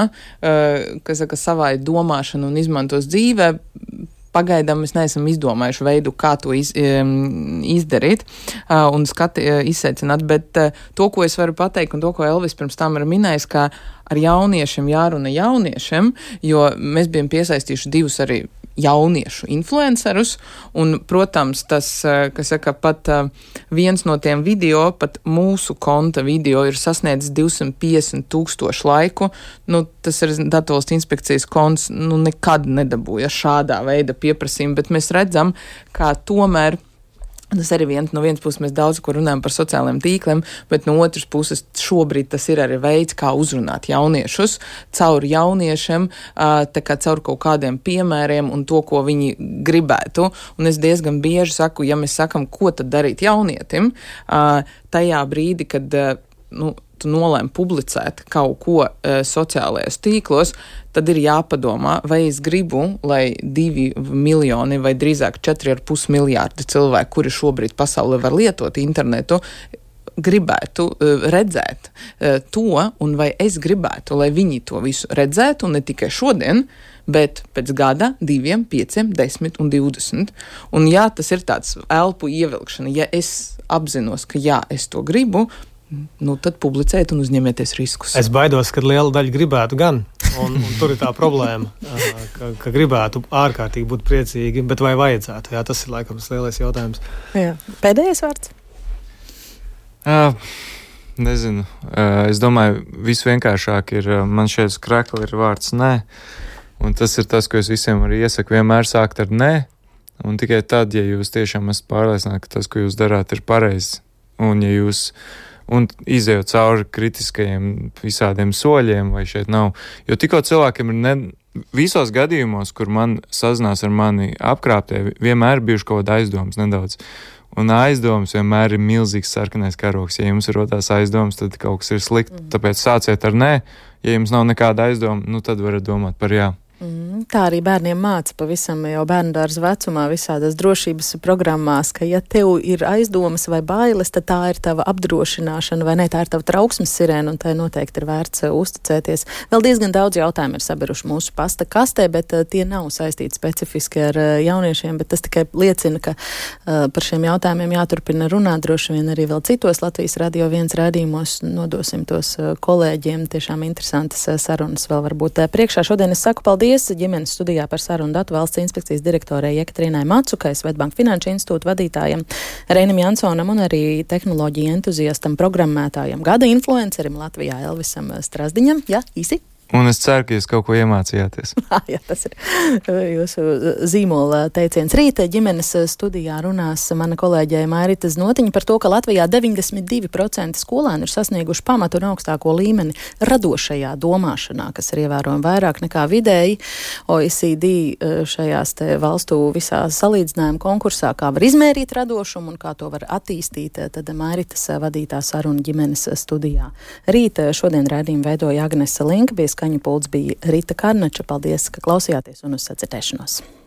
[SPEAKER 4] savai domāšanu un izmantos dzīvē. Pagaidām mēs neesam izdomājuši veidu, kā to izdarīt un izsveicināt, bet to, ko es varu pateikt, un to, ko Elvis pirms tam ir minējis, ka ar jauniešiem jārunā jauniešiem, jo mēs bijām piesaistījuši divus arī jauniešu influencerus, un, protams, tas, pat viens no tiem video, pat mūsu konta video ir sasniedzis 250,000 laiku, tas ir Datu valsts inspekcijas konts, nekad nedabūja šādā veida pieprasījumu, bet mēs redzam, kā tomēr tas arī no vienas puses mēs daudz ko runājam par sociālajiem tīkliem, bet no otras puses šobrīd tas ir arī veids, kā uzrunāt jauniešus caur jauniešiem, tā kā caur kaut kādiem piemēriem un to, ko viņi gribētu. Un es diezgan bieži saku, ja mēs sakam, ko tad darīt jaunietim, tajā brīdī, kad tu nolēmi publicēt kaut ko sociālajos tīklos, tad ir jāpadomā, vai es gribu, lai 2 miljoni vai drīzāk 4,5 miljārdi cilvēku, kuri šobrīd pasaulē var lietot internetu, gribētu redzēt to, un vai es gribētu, lai viņi to visu redzētu, un ne tikai šodien, bet pēc gada, 2, 5, 10 un 20. Un jā, tas ir tāds elpu ievilkšana. Ja es apzinos, ka jā, es to gribu, tad publicēt un uzņemieties riskus.
[SPEAKER 8] Es baidos, ka liela daļa gribētu gan, un tur ir tā problēma, ka gribētu ārkārtīgi būt priecīgi, bet vai vajadzētu? Jā, tas ir laikam tas lielais jautājums.
[SPEAKER 3] Jā. Pēdējais vārds?
[SPEAKER 7] Nezinu. Es domāju, visvienkāršāk ir, man šeit uz krekla ir vārds nē, un tas ir tas, ko es visiem arī iesaku, vienmēr sākt ar nē, un tikai tad, ja jūs tiešām esat pārliecināti, ka tas, ko jūs darāt, ir pareizi, un ja jūs izējot cauri kritiskajiem visādiem soļiem, vai šeit nav. Jo tikko cilvēkiem ir visos gadījumos, kur man sazinās ar mani apkrāptie, vienmēr bijuši kaut kāda aizdomas nedaudz. Un aizdomas vienmēr ir milzīgs sarkanais karoks. Ja jums ir rotās aizdomas, tad kaut kas ir slikti. Tāpēc sāciet ar nē. Ja jums nav nekāda aizdoma, tad varat domāt par jā.
[SPEAKER 3] Tā arī bērniem māca pavisam jau bērndārza vecumā visādās drošības programmās, ka ja tev ir aizdomas vai bailes, tad tā ir tava apdrošināšana vai ne, tā ir tava trauksmes sirēna, un tai noteikti ir vērts uzticēties. Vēl diezgan daudz jautājumu ir sabiruši mūsu pasta kastē, bet tie nav saistīti specifiski ar jauniešiem, bet tas tikai liecina, ka par šiem jautājumiem jāturpina runāt, droši vien arī vēl citos Latvijas Radio 1 raidījumos, nodosim tos kolēģiem, tiešām interesantas sarunas vēl varbūt priekšā. Šodien es saku paldies ģimenes studijā par sarunu Datu valsts inspekcijas direktorei Jekaterīnai Macukai, Svetbank Finanšu institūta vadītājam Reinim Jansonam un arī tehnoloģiju entuziastam, programmētājam, gada influencerim Latvijā Elvisam Strazdiņam. Jā, īsi?
[SPEAKER 7] Un es ceru, ka jūs kaut ko iemācījāties.
[SPEAKER 3] Jā, tas ir jūsu zīmola teiciens. Rīta ģimenes studijā runās mana kolēģe Mairita Znotiņa par to, ka Latvijā 92% skolēnu ir sasnieguši pamatu un augstāko līmeni radošajā domāšanā, kas ir ievērojami vairāk nekā vidēji. OECD šajās te valstu visā salīdzinājuma konkursā, kā var izmērīt radošumu un kā to var attīstīt, tad Mairitas vadītā saruna ģimenes studijā. Rīta šodien raidījumu veidoja Agnese Linka, skaņu pults bija Rita Karnača. Paldies, ka klausījāties un uz sadzirdēšanos.